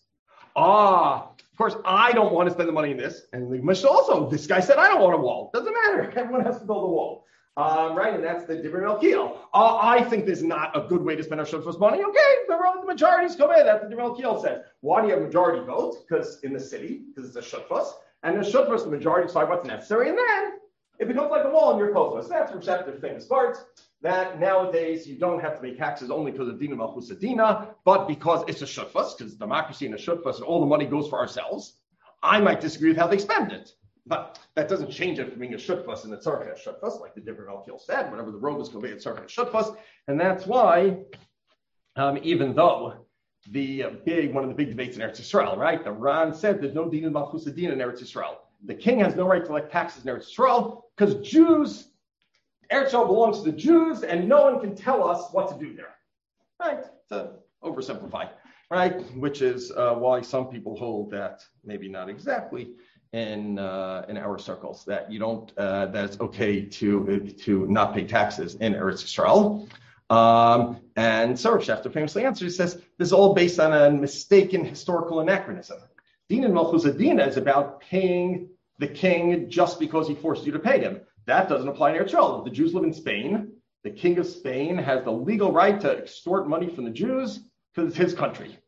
Ah, of course, I don't want to spend the money in this. And the Mishnah also, this guy said, I don't want a wall. Doesn't matter. Everyone has to build a wall. Um, right, and that's the Divrei Melchiel. Uh, I think this is not a good way to spend our shutfas money. Okay, the, the majorities come in. That's what Divrei Melchiel says. Why do you have majority vote? Because in the city, because it's a shutfas, and the shutfas, the majority decide what's necessary, and then it becomes like a wall in your kofas. That's from Shefter's famous part. That nowadays you don't have to pay taxes only because of Dina Malchusa Dina, but because it's a shutfas, because democracy and a shutfas, and all the money goes for ourselves. I might disagree with how they spend it. But that doesn't change it from being a shutfas and a tzarech shutfas, like the Divrei Melchiel said, whatever the robe is conveyed, it's tzarech shutfas. And that's why, um, even though the uh, big, one of the big debates in Eretz Yisrael, right? The Ran said there's no din in Malchusa din in Eretz Yisrael. The king has no right to collect taxes in Eretz Yisrael because Jews, Eretz Yisrael belongs to the Jews and no one can tell us what to do there. Right? To oversimplify, right? Which is uh, why some people hold that, maybe not exactly, in uh, in our circles, that you don't uh, that it's okay to to not pay taxes in Eretz Yisrael. Um, and so Rav Shefter famously answers, he says, this is all based on a mistaken historical anachronism. Din and Malchusa Dina is about paying the king just because he forced you to pay him. That doesn't apply in Eretz Yisrael. If the Jews live in Spain, the king of Spain has the legal right to extort money from the Jews because it's his country.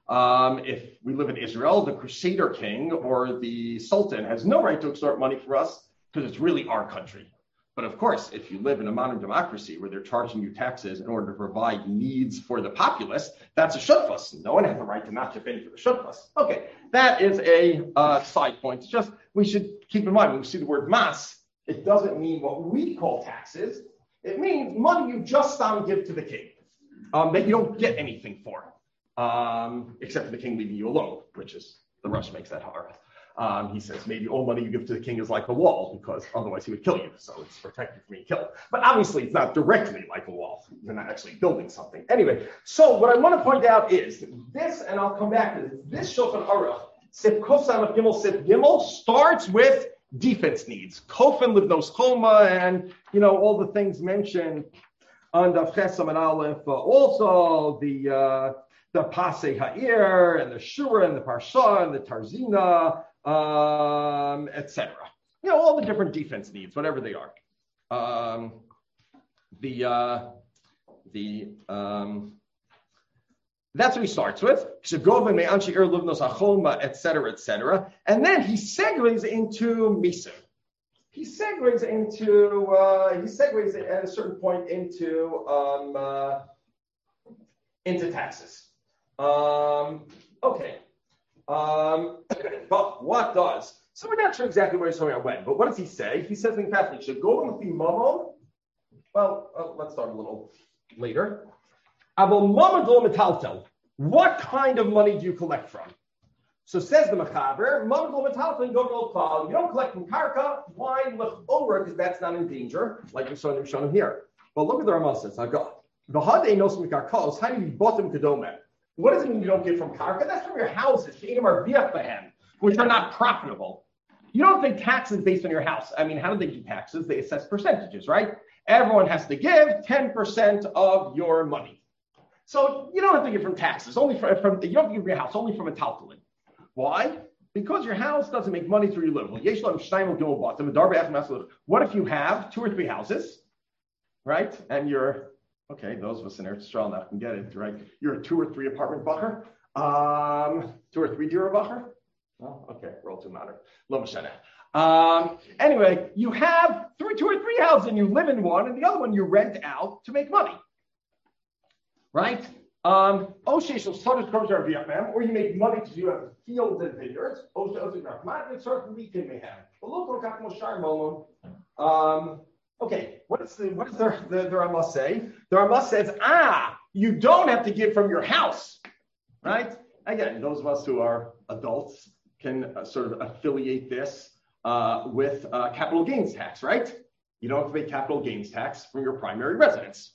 Um, if we live in Israel, the Crusader king or the Sultan has no right to extort money from us because it's really our country. But of course, if you live in a modern democracy where they're charging you taxes in order to provide needs for the populace, that's a shutfus. No one has the right to not chip in for the shutfus. Okay, that is a uh, side point. It's just we should keep in mind when we see the word mas, it doesn't mean what we call taxes. It means money you just um, give to the king um, that you don't get anything for, um, except for the king leaving you alone, which is the Rush makes that hard. Um, he says maybe all money you give to the king is like a wall because otherwise he would kill you. So it's protected from being killed. But obviously it's not directly like a wall. You're not actually building something. Anyway, so what I want to point out is this, and I'll come back to this. This Shulchan Aruch, Sif Kosam of Gimel Sif Gimel, starts with defense needs. Kofen Livnos Choma, and you know all the things mentioned on the Chesam and Aleph. Uh, also the uh, the Pasei Ha'ir and the Shura and the Parsha and the Tarzina. Um, et cetera. You know, all the different defense needs, whatever they are. Um, the uh, the um, that's what he starts with. Et cetera, et cetera. And then he segues into misim. He segues into uh, he segues at a certain point into um, uh, into taxes. Um, okay. Um, but what does? So we're not sure exactly where he's talking about when, but what does he say? He says in Catholic, should go with the mamon. Well, uh, let's start a little later. What kind of money do you collect from? So says the Mechaber, you don't collect from karka. Why? Because that's not in danger, like we saw in the Rishonim here. Well, look at the Ramah says. I got the hadei nos mikarkos. How do you bottom kedomet? What does it mean you don't get from karka? That's from your houses, which are not profitable. You don't pay taxes based on your house. I mean, how do they do taxes? They assess percentages, right? Everyone has to give ten percent of your money. So you don't have to give from taxes, only from, from you don't have to give from your house, only from a taltalin. Why? Because your house doesn't make money through your living. What if you have two or three houses, right? And you're Okay, those of us in Eretz Yisrael now can get it, right? You're a two or three apartment bacher, um, two or three dira bacher. Well, okay, we're all too modern. Lo mashana. Um, anyway, you have three, two or three houses, and you live in one, and the other one you rent out to make money, right? Um, or you make money because you have fields and vineyards. Um, Okay, what is the what does the, the, the Ramah say? The Ramah says, ah, you don't have to give from your house, right? Again, those of us who are adults can uh, sort of affiliate this uh, with uh, capital gains tax, right? You don't have to pay capital gains tax from your primary residence.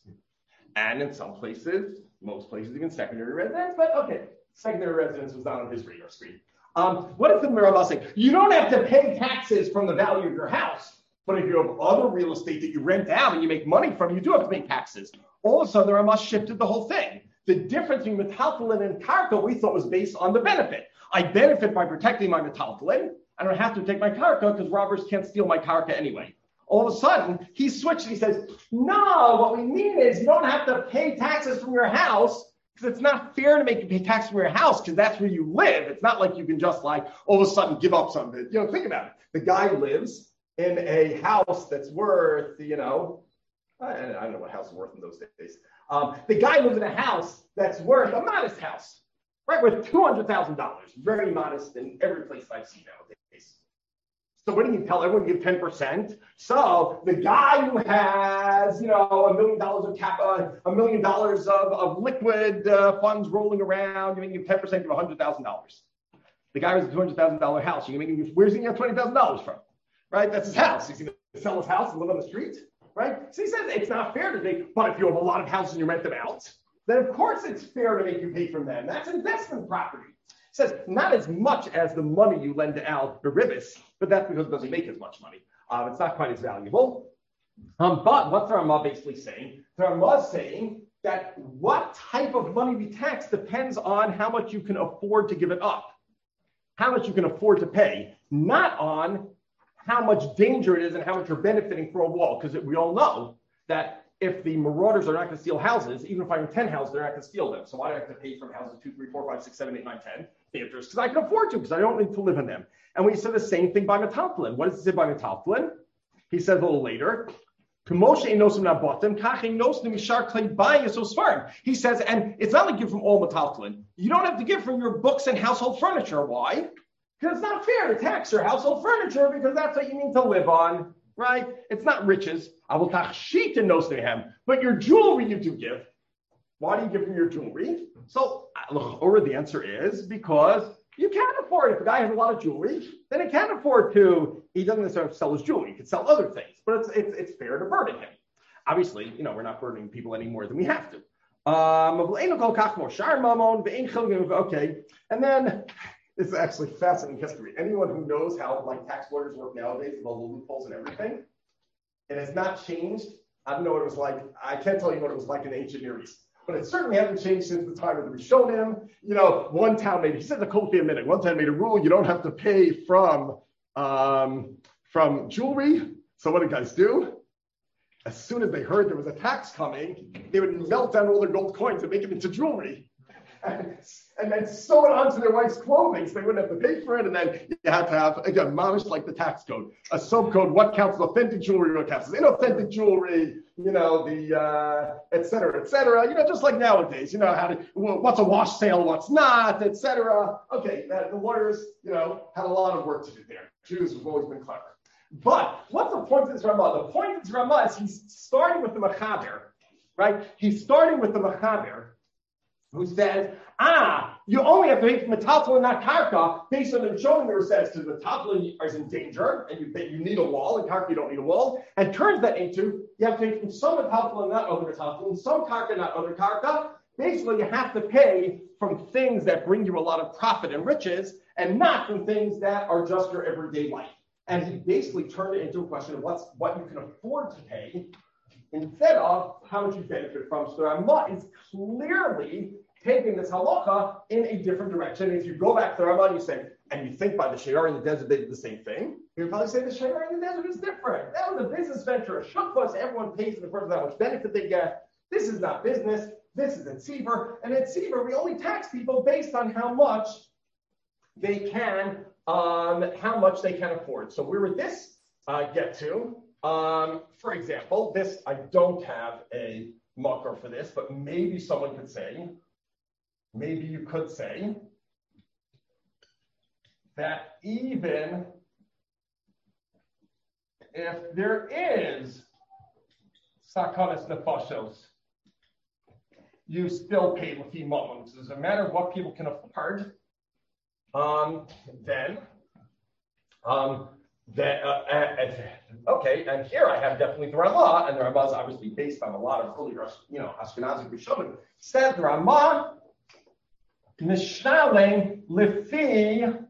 And in some places, most places, even secondary residence, but okay, secondary residence was not on his radar screen. Um, what is the Ramah saying? You don't have to pay taxes from the value of your house. But if you have other real estate that you rent out and you make money from, you do have to pay taxes. All of a sudden, the Ramah shifted the whole thing. The difference between metaltalin and karka we thought was based on the benefit. I benefit by protecting my metaltalin. I don't have to take my karka because robbers can't steal my karka anyway. All of a sudden, he switched and he says, no, what we mean is you don't have to pay taxes from your house because it's not fair to make you pay taxes from your house because that's where you live. It's not like you can just like all of a sudden give up something. You know, think about it. The guy lives in a house that's worth, you know, I, I don't know what house is worth in those days. Um, the guy lives in a house that's worth a modest house, right, worth two hundred thousand dollars. Very modest in every place I've seen nowadays. So what do you tell everyone to give ten percent? So the guy who has, you know, a million dollars of cap, uh, a million dollars of, of liquid uh, funds rolling around, you can give ten percent of one hundred thousand dollars. The guy who has a two hundred thousand dollars house, you can make, where's he going to get twenty thousand dollars from? Right? That's his house. He's going to sell his house and live on the street. Right? So he says it's not fair to pay, but if you have a lot of houses and you rent them out, then of course it's fair to make you pay from them. That's investment property. He says not as much as the money you lend out the ribis, but that's because it doesn't make as much money. Uh, it's not quite as valuable. Um, but what's the Ramah basically saying? The Ramah is saying that what type of money we tax depends on how much you can afford to give it up, how much you can afford to pay, not on how much danger it is and how much you're benefiting for a wall. Because we all know that if the marauders are not going to steal houses, even if I own ten houses, they're not going to steal them. So why do I have to pay from houses two, three, four, five, six, seven, eight, nine, ten? The answer is because I can afford to, because I don't need to live in them. And we said the same thing by metaltalin. What does it say by metaltalin? He says a little later, he says, and it's not like give from all metaltalin. You don't have to give from your books and household furniture. Why? Because it's not fair to tax your household furniture because that's what you need to live on, right? It's not riches. I will tax sheet in Nostrihem, but your jewelry you do give. Why do you give from your jewelry? So, or the answer is because you can't afford it. If a guy has a lot of jewelry, then he can't afford to. He doesn't necessarily sell his jewelry. He can sell other things, but it's it's, it's fair to burden him. Obviously, you know, we're not burdening people any more than we have to. Um, okay, and then it's actually fascinating history. Anyone who knows how like tax lawyers work nowadays with all the loopholes and everything, it has not changed. I don't know what it was like. I can't tell you what it was like in ancient Near East. But it certainly hasn't changed since the time of the Rishonim. You know, one town made, he said the Kofi a minute, one town made a rule, you don't have to pay from, um, from jewelry. So what did guys do? As soon as they heard there was a tax coming, they would melt down all their gold coins and make them into jewelry. And, and then sew it onto their wife's clothing so they wouldn't have to pay for it. And then you had to have, again, mamish like the tax code, a subcode, what counts as authentic jewelry, what counts as inauthentic jewelry, you know, the, uh, et cetera, et cetera. You know, just like nowadays, you know, how to, what's a wash sale, what's not, et cetera. Okay, that, the lawyers, you know, had a lot of work to do there. Jews have always been clever. But what's the point of this Ramah? The point of this Ramah is he's starting with the Mechaber, right? He's starting with the Mechaber, who says, ah, you only have to pay for metaltalin, not karka, based on the Rishonim who says to the metaltalin is in danger, and you, you need a wall, and karka you don't need a wall, and turns that into, you have to pay from some metaltalin, not other metaltalin, some karka, not other karka. Basically, you have to pay from things that bring you a lot of profit and riches, and not from things that are just your everyday life. And he basically turned it into a question of what's what you can afford to pay, instead of how much you benefit from. So Ramah is clearly taking this halacha in a different direction. If you go back to Ramah and you say, and you think by the Shayar in the desert, they did the same thing, you would probably say the Shayar in the desert is different. That was a business venture, a shukvas, everyone pays for the person how much benefit they get. This is not business, this is in Tzibur. And in Tzibur, we only tax people based on how much they can, um, how much they can afford. So where would this uh, get to? Um, for example, this, I don't have a marker for this, but maybe someone could say, maybe you could say that even if there is sakanas nefashos, you still pay lefi mamon. So it doesn't matter what people can afford. Um, then, um, that, uh, uh, okay, and here I have definitely the Ramah, and the Ramah is obviously based on a lot of earlier, you know, Ashkenazi Rishonim. Said the Ramah, Mishnalem lefi,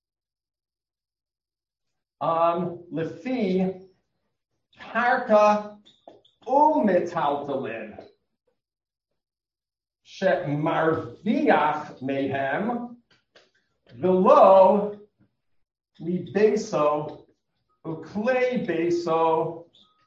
um, lefi karka umetaltalin shemarviach mehem below li beso uklei beso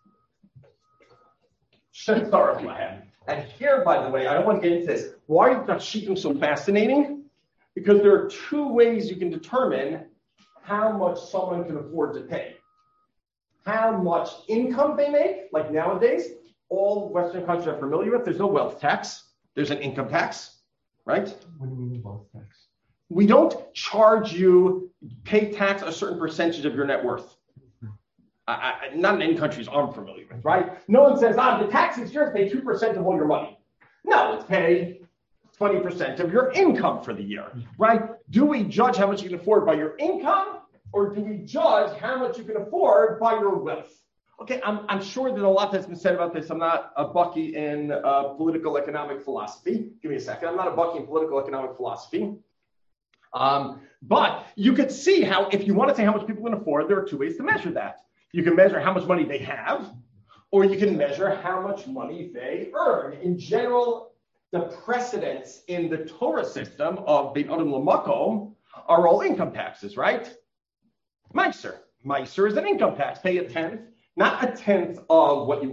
shetzarach lahem. And here, by the way, I don't want to get into this. Why is Tashikkim so fascinating? Because there are two ways you can determine how much someone can afford to pay. How much income they make, like nowadays, all Western countries are familiar with. There's no wealth tax. There's an income tax, right?
What do you mean wealth tax?
We don't charge you, pay tax a certain percentage of your net worth. I, I, not in any countries I'm familiar with, right? No one says, ah, the tax is yours, pay two percent of all your money. No, it's pay twenty percent of your income for the year, right? Do we judge how much you can afford by your income, or do we judge how much you can afford by your wealth? Okay, I'm, I'm sure that a lot has been said about this. I'm not a bucky in uh, political economic philosophy. Give me a second. I'm not a bucky in political economic philosophy. Um, but you could see how, if you want to say how much people can afford, there are two ways to measure that. You can measure how much money they have, or you can measure how much money they earn. In general, the precedents in the Torah system of Beit Adam L'Makom are all income taxes, right? Meiser. Meiser is an income tax. Pay a tenth, not a tenth of what you own,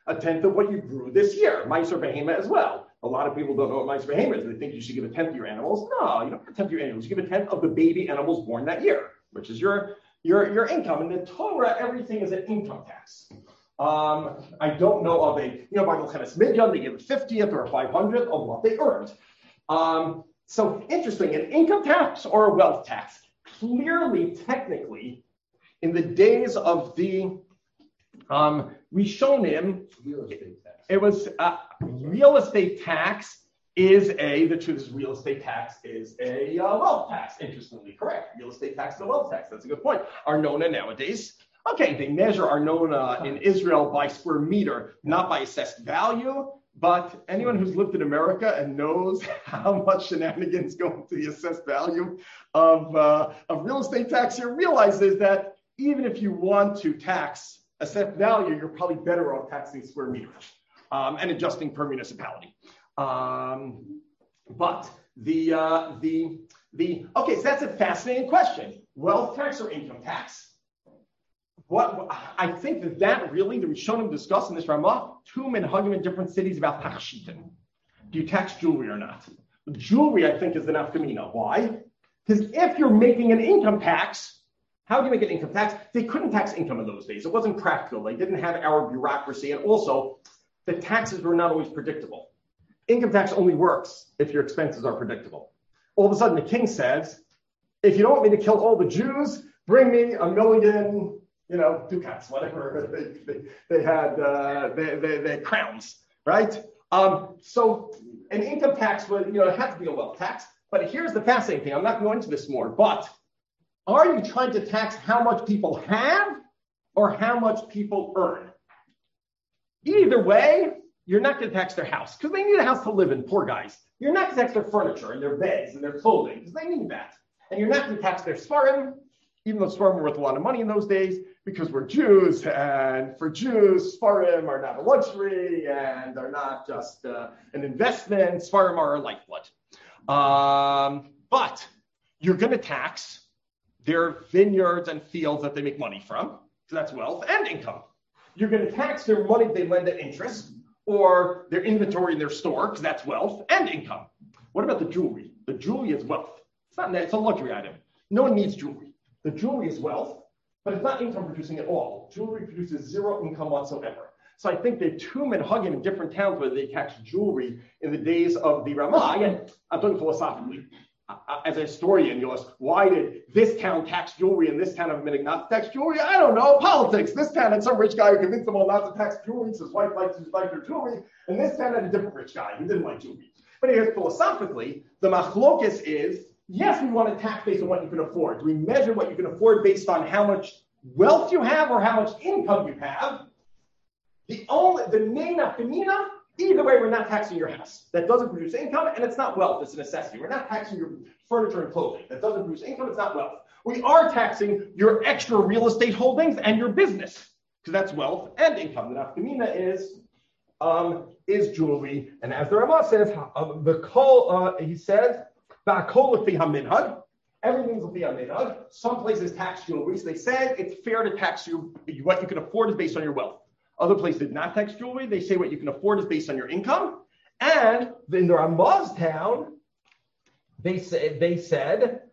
a tenth of what you grew this year. Meiser Behema as well. A lot of people don't know what Meiser Behema is. They think you should give a tenth of your animals. No, you don't give a tenth of your animals. You give a tenth of the baby animals born that year, which is your, your, your income. In the Torah, everything is an income tax. Um, I don't know of a, you know, by Milchemes Midyan, they give a fiftieth or a five hundredth of what they earned. Um, so interesting, an income tax or a wealth tax? Clearly, technically, in the days of the um, Rishonim,
Real estate tax.
it was uh, real estate tax is a, the truth is real estate tax is a uh, wealth tax. Interestingly correct. Real estate tax is a wealth tax. That's a good point. Arnona nowadays, okay, they measure Arnona in Israel by square meter, not by assessed value. But anyone who's lived in America and knows how much shenanigans go into the assessed value of, uh, of real estate tax here realizes that even if you want to tax assessed value, you're probably better off taxing square meters um, and adjusting per municipality. Um, but the, uh, the, the, okay, so that's a fascinating question. Wealth tax or income tax? What I think that that really, the Rishonim discuss in this Ramah, two minhagim in different cities about tachshitin. Do you tax jewelry or not? Jewelry, I think, is the nafkamina. Why? Because if you're making an income tax, how do you make an income tax? They couldn't tax income in those days. It wasn't practical. They didn't have our bureaucracy. And also, the taxes were not always predictable. Income tax only works if your expenses are predictable. All of a sudden, the king says, if you don't want me to kill all the Jews, bring me a million... you know, ducats, whatever they, they, they had, uh, they, they, they crowns, right? Um, so an income tax would, you know, it had to be a wealth tax. But here's the fascinating thing. I'm not going into this more, but are you trying to tax how much people have or how much people earn? Either way, you're not going to tax their house because they need a house to live in, poor guys. You're not going to tax their furniture and their beds and their clothing because they need that. And you're not going to tax their svarim, even though svarim were worth a lot of money in those days, because we're Jews, and for Jews, Sfarim are not a luxury, and they're not just uh, an investment. Sfarim are a lifeblood. Um, but you're going to tax their vineyards and fields that they make money from, because that's wealth and income. You're going to tax their money they lend at interest, or their inventory in their store, because that's wealth and income. What about the jewelry? The jewelry is wealth. It's not, it's a luxury item. No one needs jewelry. The jewelry is wealth. But it's not income producing at all. Jewelry produces zero income whatsoever. So I think there are two minhagim in different towns where they tax jewelry in the days of the Ramah. Again, I'm talking philosophically. Uh, as a historian, you'll ask, why did this town tax jewelry and this town have a minhag not to tax jewelry? I don't know. Politics. This town had some rich guy who convinced them all not to tax jewelry, so his wife liked his like their jewelry. And this town had a different rich guy who didn't like jewelry. But here's philosophically, the machlokes is, yes, we want to tax based on what you can afford. Do we measure what you can afford based on how much wealth you have or how much income you have? The only, the main nafkamina, either way, we're not taxing your house. That doesn't produce income, and it's not wealth. It's a necessity. We're not taxing your furniture and clothing. That doesn't produce income. It's not wealth. We are taxing your extra real estate holdings and your business, because that's wealth and income. The nafkamina is um, is jewelry, and as the Ramah says, uh, the kol, uh, he says, ba'kol lefi haminhag. Everything's lefi haminhag. Some places tax jewelry, so they said it's fair to tax you. What you can afford is based on your wealth. Other places did not tax jewelry. They say what you can afford is based on your income. And in the Ramah's town, they said they said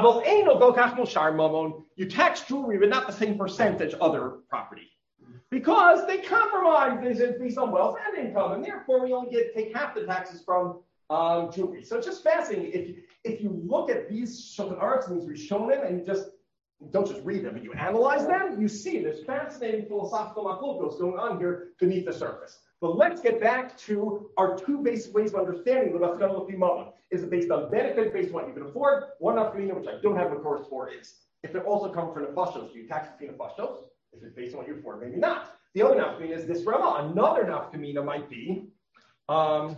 you tax jewelry, but not the same percentage other property, because they compromise this based on wealth and income, and therefore we only get take half the taxes from um, jewelry. So it's just fascinating. If you, if you look at these Shulchan Aruch and these Rishonim, and you just don't just read them, but you analyze them, you see there's fascinating philosophical machlokos going on here beneath the surface. But let's get back to our two basic ways of understanding the Masechta Lefi Mamon. Is it based on benefit, based on what you can afford? One nafkamina, which I don't have a course for, is if it also comes from nefashos, do you tax the nefashos? If it's based on what you afford, maybe not. The other nafkamina is this Ramah. Another nafkamina might be, um,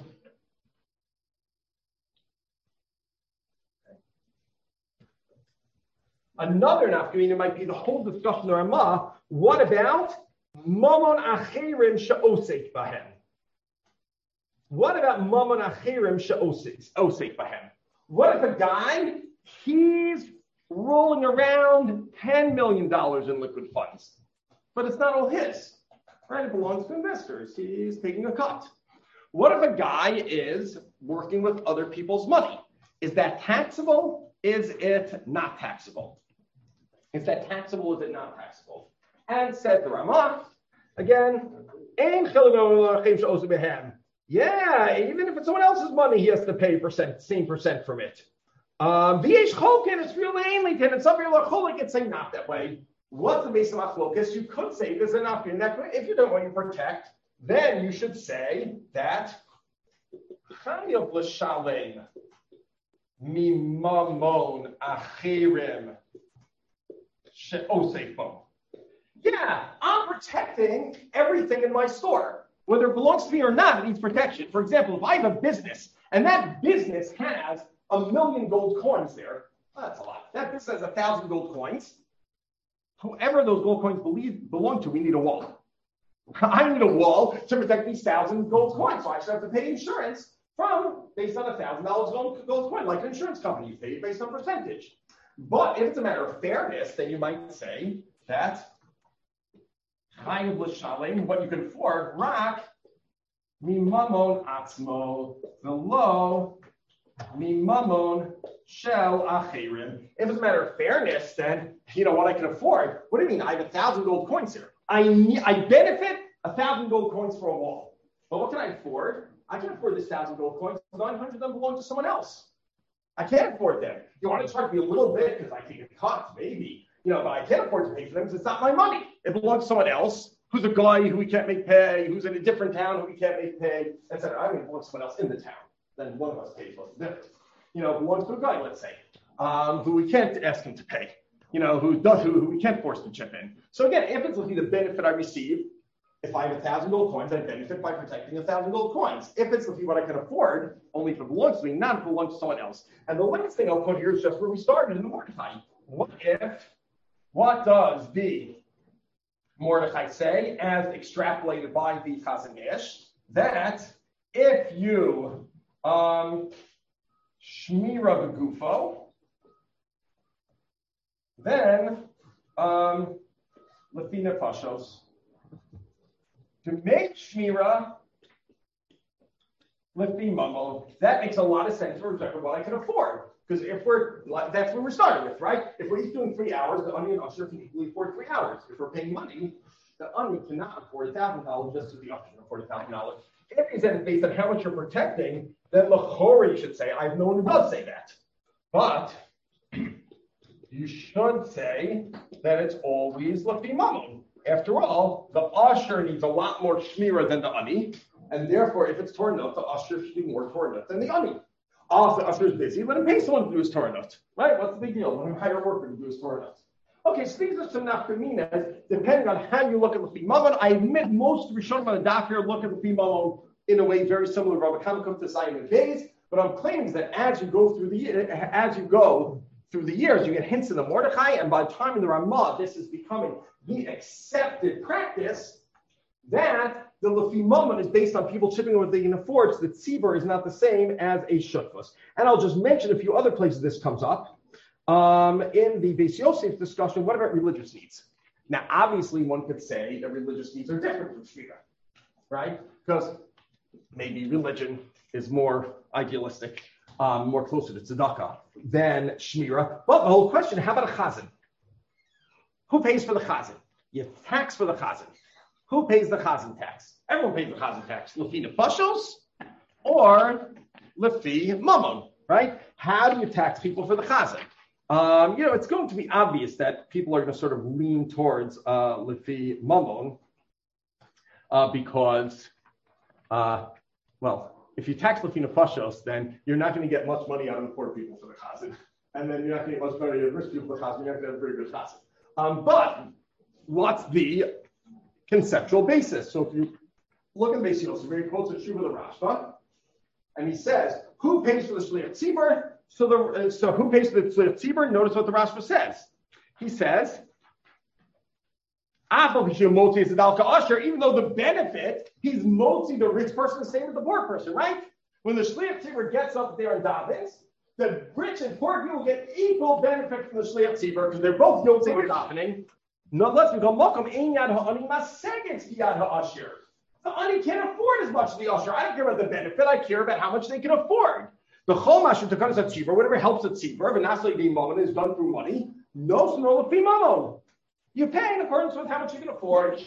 Another nafkamina might be the whole discussion of Ramah. What about mamon achirim she'osek bahem? What about mamon achirim she'osek bahem? What if a guy, he's rolling around ten million dollars in liquid funds, but it's not all his. right? It belongs to investors. He's taking a cut. What if a guy is working with other people's money? Is that taxable? Is it not taxable? Is that taxable? Is it not taxable? And said the Ramah, again, yeah, even if it's someone else's money, he has to pay percent, same percent from it. Um, it's really ainly and some people are cholik and say not that way. What's the base of machlokas? You could say there's enough in that way. If you don't want to protect, then you should say that chayav l'shalem mimamon achirim she'osefo. Yeah, I'm protecting everything in my store. Whether it belongs to me or not, it needs protection. For example, if I have a business and that business has a million gold coins there, well, that's a lot. That business has a thousand gold coins. Whoever those gold coins believe, belong to, we need a wall. I need a wall to protect these thousand gold coins. So I should have to pay insurance from based on a thousand dollars gold, gold coin, like an insurance company. You pay based on percentage. But if it's a matter of fairness, then you might say that what you can afford, rak mimamon atzmo velo mimamon shel achirim. If it's a matter of fairness, then you know what I can afford. What do you mean? I have a thousand gold coins here. I need, I benefit a thousand gold coins for a wall. But what can I afford? I can afford this thousand gold coins. Nine hundred of them belong to someone else. I can't afford them. You want to charge me a little bit because I take a cut, maybe. You know, but I can't afford to pay for them because it's not my money. It belongs to someone else who's a guy who we can't make pay, who's in a different town who we can't make pay, et cetera. I mean, it belongs to someone else in the town. Then one of us pays what's the difference. You know, it belongs to a guy, let's say, um, who we can't ask him to pay. You know, who does who, who we can't force to chip in. So again, if it's looking at the benefit I receive, if I have a thousand gold coins, I benefit by protecting a thousand gold coins. If it's looking what I can afford, only if it belongs to me, not if it belongs to someone else. And the last thing I'll put here is just where we started in the Mordechai. What if? What does the Mordechai say, as extrapolated by the Chazon Ish, that if you um, shmira begufo, then um, lefi nefashos, to make shmira lefi mamon, that makes a lot of sense for what I can afford. Because if we're, that's what we're starting with, right? If we're each doing three hours, the onion usher can equally afford three hours. If we're paying money, the onion cannot afford a thousand dollars just as the usher can afford a thousand dollars. If you said it's based on how much you're protecting, then l'chori should say, I have no one who does say that. But you should say that it's always lefi mamon. After all, the usher needs a lot more shmira than the ani, and therefore, if it's torn up, the usher should be more torn up than the ani. Oh, if the usher is busy, let him pay someone to do his Torah. Right? What's the big deal? Let him hire a worker to do his Torah. Okay, so these are some nafkaminas, depending on how you look at the Mamon. I admit most Rishonim on the daf here look at the Mamon in a way very similar to Rabbi Kama comes to Simon Days, but I'm claiming that as you go through the year, as you go through the years, you get hints in the Mordechai, and by the time in the Ramah, this is becoming the accepted practice that the lefi mamon is based on people chipping what they can afford, so that tzibur is not the same as a shutfus. And I'll just mention a few other places this comes up. Um, in the Beis Yosef discussion, what about religious needs? Now, obviously, one could say that religious needs are different from shmira, right? Because maybe religion is more idealistic, um, more closer to tzedakah than shmira. But the whole question, how about a chazan? Who pays for the chazan? You tax for the chazan. Who pays the chazan tax? Everyone pays the chazan tax. Lefi nefashos or lefi mamon, right? How do you tax people for the chazan? Um, you know, it's going to be obvious that people are going to sort of lean towards uh, lefi mamon uh, because, uh, well, if you tax lefi nefashos, then you're not going to get much money out of the poor people for the chazan, and then you're not going to get much money out of the rich people for the chazan. You're not going to have a very good chazan. Um, but what's the conceptual basis? So if you look at Beis Yosef, very close to Shuva the Rashba, and he says, who pays for the Shliach Tzibur? So the so who pays for the Shliach Tzibur? Notice what the Rashba says. He says, even though the benefit, he's motzi the rich person the same as the poor person, right? When the Shliach Tzibur gets up there and davens, the rich and poor people get equal benefit from the Shliach Tzibur because they're both yotzi with davening. No less we go Mokum Ein Yad Ha'ani Masegets Yad Ha'ashir. The ani can't afford as much as the usher. I don't care about the benefit. I care about how much they can afford. The chomash to cut a tzibur, whatever helps a tzibur, but nasli being moment is done through money. No, no, the mamon. You pay in accordance with how much you can afford.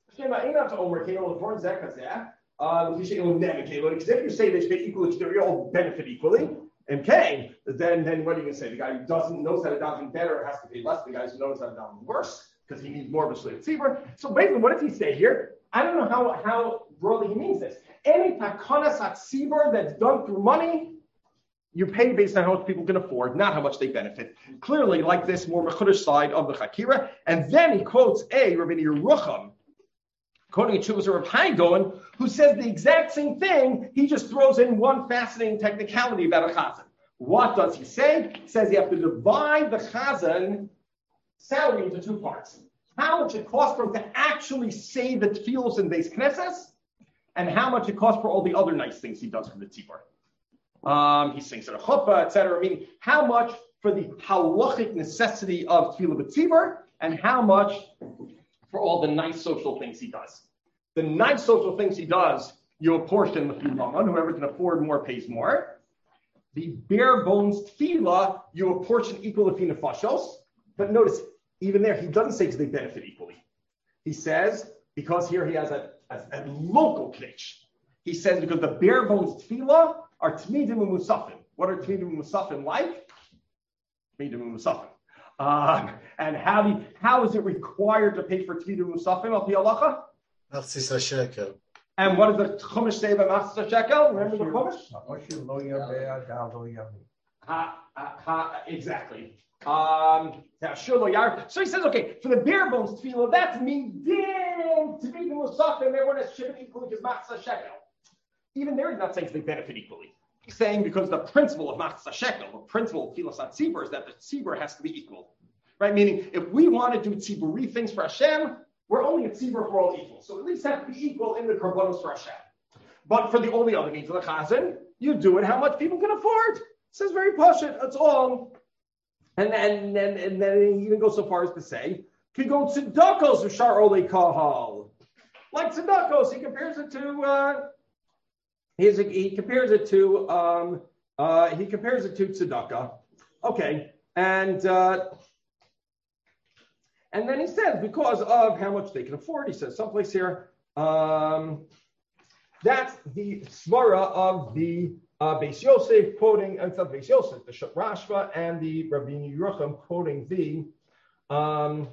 Uh, if you say they pay equal, they all benefit equally. And K, then then what are you going to say? The guy who doesn't knows how to daven better has to pay less. The guy who knows how to daven worse because he needs more of a shliach tzibur. So basically, what does he say here? I don't know how, how broadly he means this. Any takonas atzibur that's done through money, you pay based on how much people can afford, not how much they benefit. Clearly, like this more mechudesh side of the Chakira. And then he quotes a Rabbi Yerucham, quoting a Chuvas Rav Haigon, who says the exact same thing. He just throws in one fascinating technicality about a chazan. What does he say? He says you have to divide the chazan salary into two parts. How much it costs for him to actually say the tefillos in Beis Knesses, and how much it costs for all the other nice things he does for the tzibur. Um, he sings at a chuppah, et cetera. Meaning, how much for the halachic necessity of tefillah b'tzibur, and how much for all the nice social things he does. The nice social things he does, you apportion the tefillah. Whoever can afford more pays more. The bare bones tefillah, you apportion equal to nefashos. But notice, even there, he doesn't say because they benefit equally. He says, because here he has a, a, a local knitch. He says because the bare bones tefillah are tmidim and musafim. What are tmidim and musafim like? Tmidim and musafim. Um, and how, do you, how is it required to pay for tmidim and musafim al pi halacha?
Machzis shekel.
And what does the Chumash say about Machzis shekel? Remember the Chumash? Ha, ha, ha, exactly. Um, so he says, okay, for the bare bones tefillah, that's me din to be the musaf, and everyone has shipping equally because machzah shekel. Even there, he's not saying they benefit equally. He's saying because the principle of machzah shekel, the principle of tefillah tzibur, is that the tzibur has to be equal, right? Meaning, if we want to do tziburi things for Hashem, we're only a tzibur for all equal, so at least have to be equal in the korbanos for Hashem. But for the all the other needs of the chazan, you do it how much people can afford. It says very pashut. That's all. And then, and, and then he even goes so far as to say, could go tzedakos or shar ole kahal. Like tzedakos, he compares it to, uh, his, he compares it to, um, uh, he compares it to tzedakah. Okay, and uh, and then he says, because of how much they can afford, he says someplace here, um, that's the svara of the Uh, Beis Yosef quoting, and not Beis Yosef, the Rashba and the Rabbi Yerucham quoting the, um,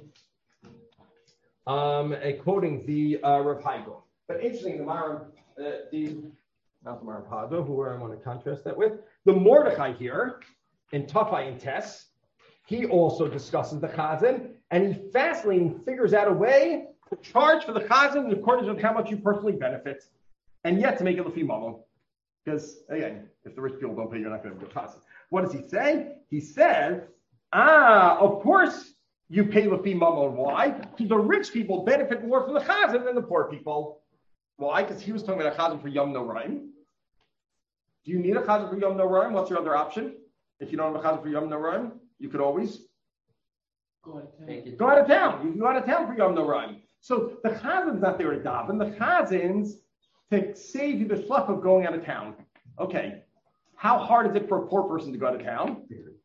um, uh, quoting the uh, Rav Haigon. But interesting, the Maram, uh, the not the Maram Pado, who I want to contrast that with, the Mordechai here in Tafai and Tess, he also discusses the Chazan, and he fascinating figures out a way to charge for the Chazan in accordance with how much you personally benefit, and yet to make it Lefi Mamon. Because, again, if the rich people don't pay, you're not going to be able to. What does he say? He says, ah, of course you pay Lefi Mamon. Why? Because the rich people benefit more from the Chazan than the poor people. Why? Because he was talking about a Chazan for Yom Noraim. Do you need a Chazan for Yom Noraim? What's your other option? If you don't have a Chazan for Yom Noraim, you could always
go out of town.
Go out of town. You can go out of town for Yom Noraim. So the Chazan's not there to daven. The Chazan's to save you the schlepp of going out of town. Okay, how hard is it for a poor person to go out of town?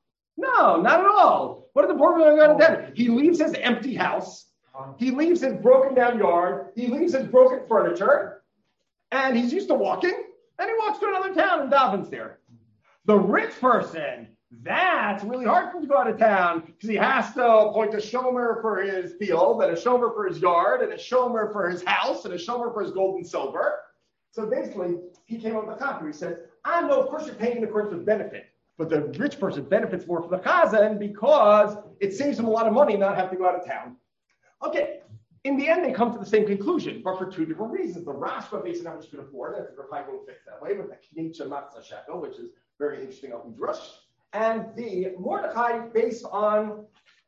No, not at all. What is the poor person go out of town? He leaves his empty house. He leaves his broken down yard. He leaves his broken furniture. And he's used to walking. And he walks to another town and davens there. The rich person, that's really hard for him to go out of town because he has to appoint a shomer for his field and a shomer for his yard and a shomer for his house and a shomer for his gold and silver. So basically, he came up with a copy. He said, I know, of course, you're paying in accordance with benefit, but the rich person benefits more from the chazan because it saves him a lot of money not have to go out of town. Okay, in the end, they come to the same conclusion, but for two different reasons. The Rashba, based on how much you can afford, and the Rav will fix that way with the Knicha Matzah Shekel, which is very interesting on Midrash, and the Mordechai, based on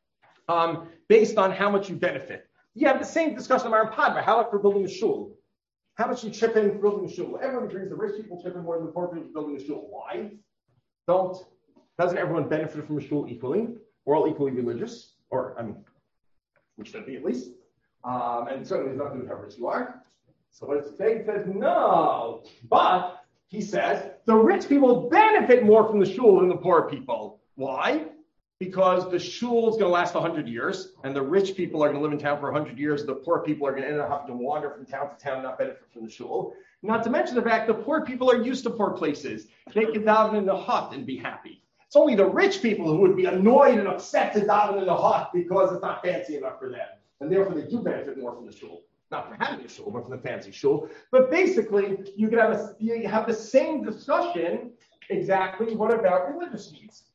um, based on how much you benefit. You have the same discussion about Padma. How about for building a shul? How much you chip in for building a shul? Everyone agrees the rich people chip in more than the poor people building a shul. Why? Don't, doesn't everyone benefit from a shul equally? We're all equally religious. Or, I mean, which should be at least. Um, and certainly has nothing to do with how rich you are. So what does he say? He says, no. But he says, the rich people benefit more from the shul than the poor people. Why? Because the shul is going to last one hundred years, and the rich people are going to live in town for one hundred years. The poor people are going to end up having to wander from town to town and not benefit from the shul. Not to mention the fact that poor people are used to poor places. They can daven in the hut and be happy. It's only the rich people who would be annoyed and upset to daven in the hut because it's not fancy enough for them. And therefore, they do benefit more from the shul. Not from having a shul, but from the fancy shul. But basically, you could have a, you have the same discussion exactly. What about religious needs?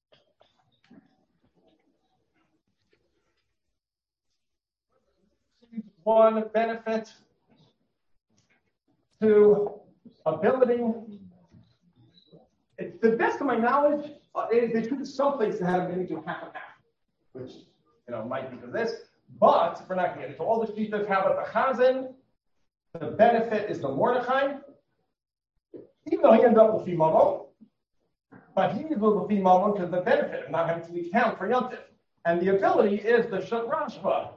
One benefit, two ability. It's the best of my knowledge. Uh, they, they took some places that have maybe do half and half, which you know might be for this. But we're not going to get into all the shitas. How about the chazan? The benefit is the Mordechai, even though he ended up with the Mamon. But he was with the Mamon because the benefit of not having to leave town for Yom Tov. And the ability is the Shat Rashba.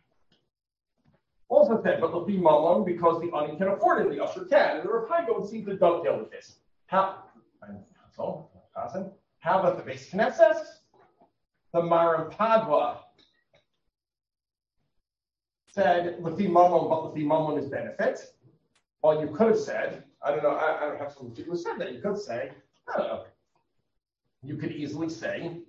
Also said, but the Mamon because the Ani can afford it, the Usher can. And the Rav Chaim seems to dovetail with this. How? So, chazan. How about the Beis Knesset? The Maram Padwa said Lefi Mamon, but Lefi Mamon is benefit. Well, you could have said, I don't know, I, I don't have someone who said that. You could say, I don't know. You could easily say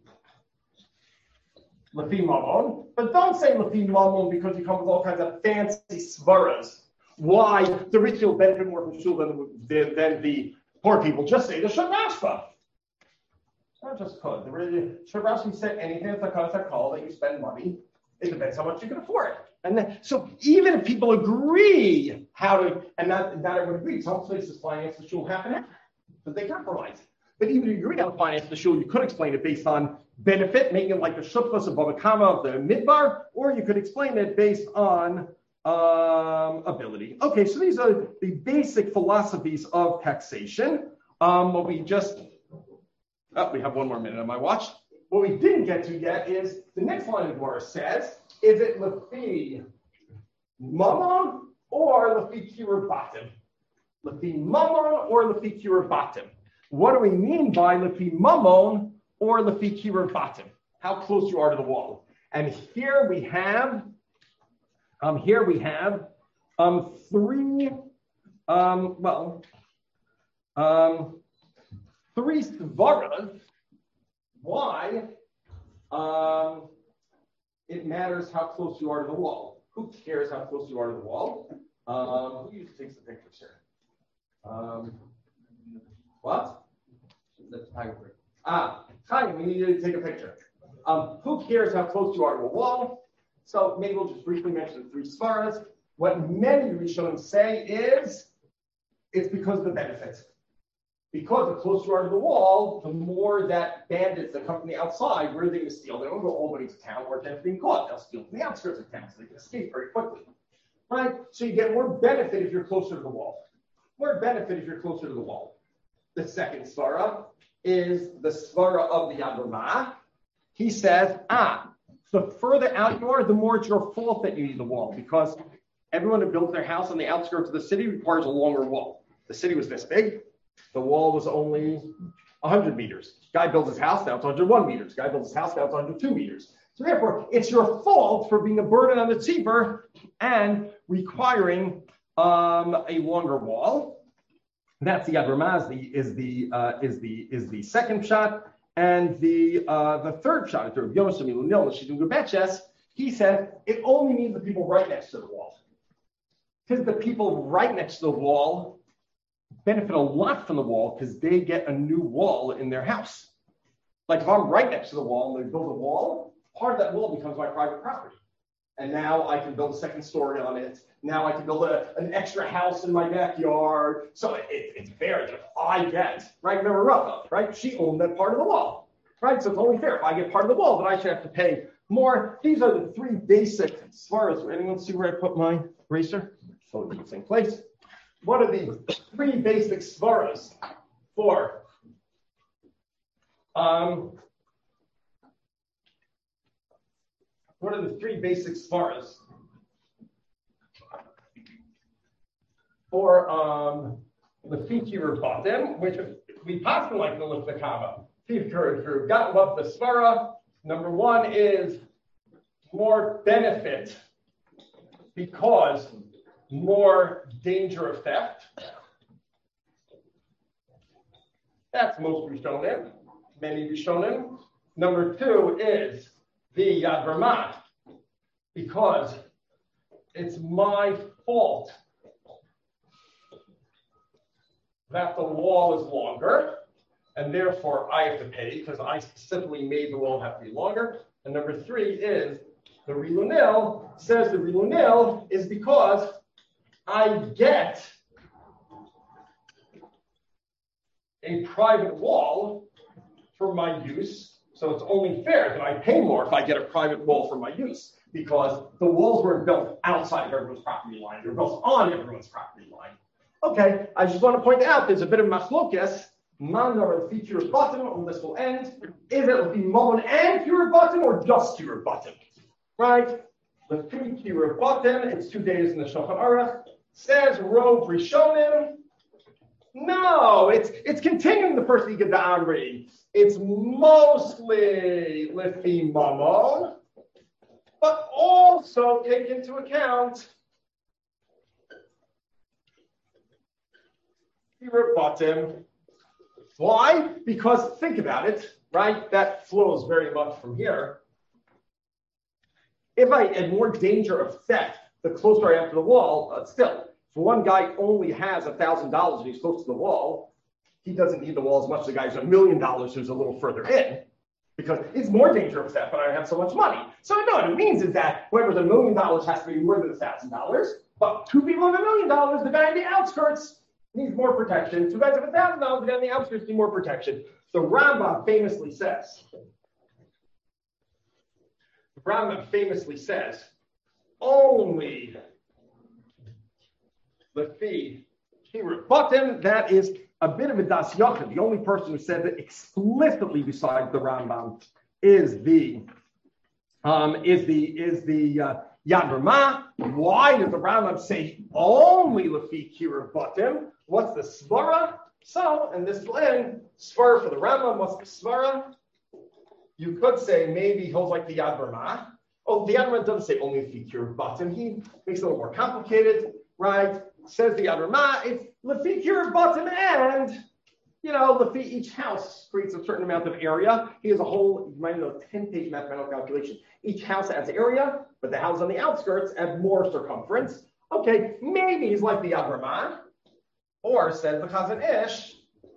Lefi Mamon, but don't say Lefi Mamon because you come with all kinds of fancy svaras. Why the rich people benefit more from shul than, than, than the poor people. Just say the Sharashba. I just could. The Sharashba said anything that's a concept call that you spend money. It depends how much you can afford. And then, so even if people agree how to, and not, not everyone agrees, some places finance the shul half and half, but they compromise. But even if you agree how to finance the shul, you could explain it based on benefit, making it like the shutfas of Bava Kama of the midbar, or you could explain it based on um, ability. Okay, so these are the basic philosophies of taxation. Um, what we just, oh, we have one more minute on my watch. What we didn't get to yet is the next line of Gemara says, is it lefi mamon or lefi kirabatim? Lefi mamon or lefi kirabatim? What do we mean by lefi mamon or lefi kirabatim? How close you are to the wall? And here we have, um, here we have um, three, um, well, um, three svaras. Why um, it matters how close you are to the wall. Who cares how close you are to the wall? Um, who usually takes the pictures here? Um, what?
The photographer.
Ah, Chaim, we need you to take a picture. Um, who cares how close you are to the wall? So maybe we'll just briefly mention the three svaras. What many Rishonim say is it's because of the benefits. Because the closer you are to the wall, the more that bandits that come from the outside, where are they going to steal? They don't go all the way to town where they're being caught. They'll steal from the outskirts of town so they can escape very quickly. Right? So you get more benefit if you're closer to the wall. More benefit if you're closer to the wall. The second svara is the svara of the Yad Ramah. He says, ah, the further out you are, the more it's your fault that you need the wall, because everyone who built their house on the outskirts of the city requires a longer wall. The city was this big. The wall was only one hundred meters. Guy builds his house, now it's one hundred one meters. Guy builds his house, now it's one hundred two meters. So therefore, it's your fault for being a burden on the tzibur and requiring um, a longer wall. That's the Yad Ramah, is the is the uh, is the is the second shot, and the uh, the third shot. He said it only means the people right next to the wall, because the people right next to the wall benefit a lot from the wall because they get a new wall in their house. Like if I'm right next to the wall and they build a wall, part of that wall becomes my private property. And now I can build a second story on it. Now I can build a, an extra house in my backyard. So it, it, it's fair that if I get, right, remember Rava, right? She owned that part of the wall, right? So it's only fair if I get part of the wall, but I should have to pay more. These are the three basic svaras. Anyone see where I put my eraser? So in the same place. What are the three basic svaras for um, what are the three basic svaras for um, the Fikir Batim, which we pass like the Liftakava. Fikir got love the svara. Number one is more benefit because more danger of theft. That's most Rishonim, many Rishonim. Number two is the Yad Ramah, because it's my fault that the wall is longer, and therefore I have to pay because I specifically made the wall have to be longer. And number three is the Rilunil says the Rilunil is because I get a private wall for my use. So it's only fair that I pay more if I get a private wall for my use, because the walls weren't built outside of everyone's property line. They're built on everyone's property line. Okay, I just want to point out there's a bit of machlokes. Mandar the feature button on this will end. Is it will be Mullen and pure button or just pure button? Right? The three pure button, it's two days in the Shulchan Aruch. Says Rov Rishonim. No, it's it's continuing the first week of the Amri. It's mostly Lifi Mamon, but also take into account pure button. Why? Because think about it, right? That flows very much from here. If I had more danger of theft, the closer I am to the wall, uh, still, if one guy only has a thousand dollars and he's close to the wall, he doesn't need the wall as much as the guy who's a million dollars who's a little further in, because it's more danger of theft, but I have so much money. So no, what it means is that whoever's a million dollars has to be more than a thousand dollars, but two people have a million dollars, the guy in the outskirts needs more protection. Two guys have a thousand dollars, the guy in the outskirts need more protection. The Rambam famously says, the Rambam famously says, only the fee button, that is a bit of a das yachid. The only person who said it explicitly besides the Rambam is the um, is the is the uh, Yad Ramah. Why does the Rambam say only lefi kira button? What's the svara? So, and this will end, svara for the Rambam. What's the svara? You could say maybe he holds like the Yad Ramah. Oh, the Yad Ramah doesn't say only lefi kira button. He makes it a little more complicated, right? Says the Yad Ramah, it's lefi kira button, and you know, lefi each house creates a certain amount of area. He has a whole, you might know, ten-page mathematical calculation. Each house adds area, but the houses on the outskirts add more circumference. Okay, maybe he's like the Yad Ramah, or says the Chazon Ish,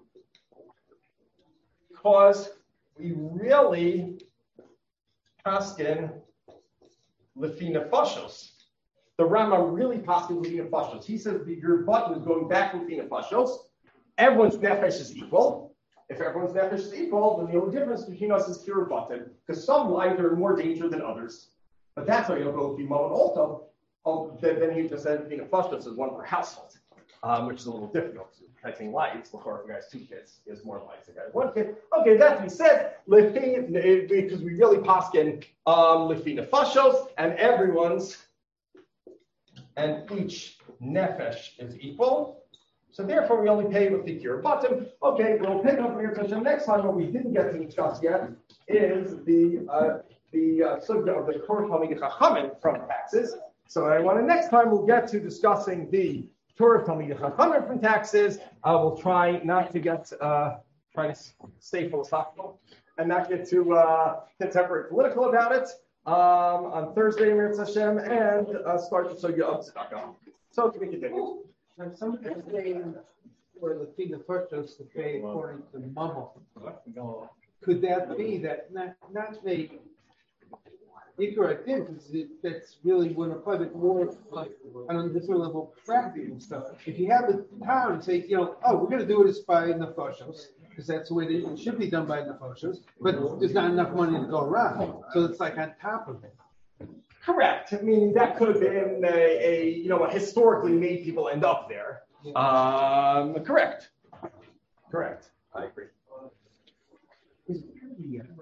because we really paskin lefi nefashos. The Rama really paskin lefi nefashos. He says that your button is going back lefi nefashos. Everyone's nefesh is equal. If everyone's nefesh is equal, then the only difference between us is pure button, because some lives are in more danger than others. But that's why you'll go with Bimo and also. Oh, then, then he just said being a flushos is one per household, um, which is a little difficult. Protecting lives, before if a guy has two kids, he has more lives than a guy has one kid. Okay, that being said, because we really paskin um, lefi nefashos, and everyone's and each nefesh is equal. So therefore, we only pay with the pure bottom. Okay, we'll pick up here because next time what we didn't get to discuss yet is the uh, the uh, subject of the Torah Chachamim from taxes. So I want to next time we'll get to discussing the Torah Chachamim from taxes. Uh, we'll try not to get uh, try to stay philosophical and not get too uh, contemporary political about it um, on Thursday, Meretz Hashem, and uh, start the sugya of tzedakah. So can we continue?
And somebody is saying for the fee the first is to pay according to Mammal. Could that be that not not the incorrect thing? Because that's really when a private more like on a different level practical stuff. If you have the town and say, you know, oh, we're going to do this by nefashos because that's the way that it should be done by nefashos, but there's not enough money to go around, so it's like on top of it.
Correct. I mean, that could have been a, a you know, what historically made people end up there. Yeah. Um, correct. Correct. I agree.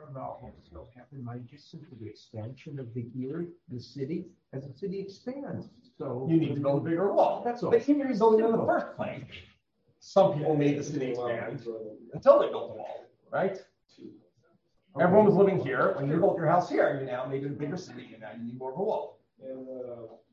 no, no, Captain, mind just simply the expansion of the ear, the city, as the city expands. So
You need to build a bigger wall.
That's all.
They can't be building in the first place. Some people made the city expand until they built the wall, right? Everyone was living here. When you built your house here, you now made it a bigger city, and now you need more of a wall.
And uh,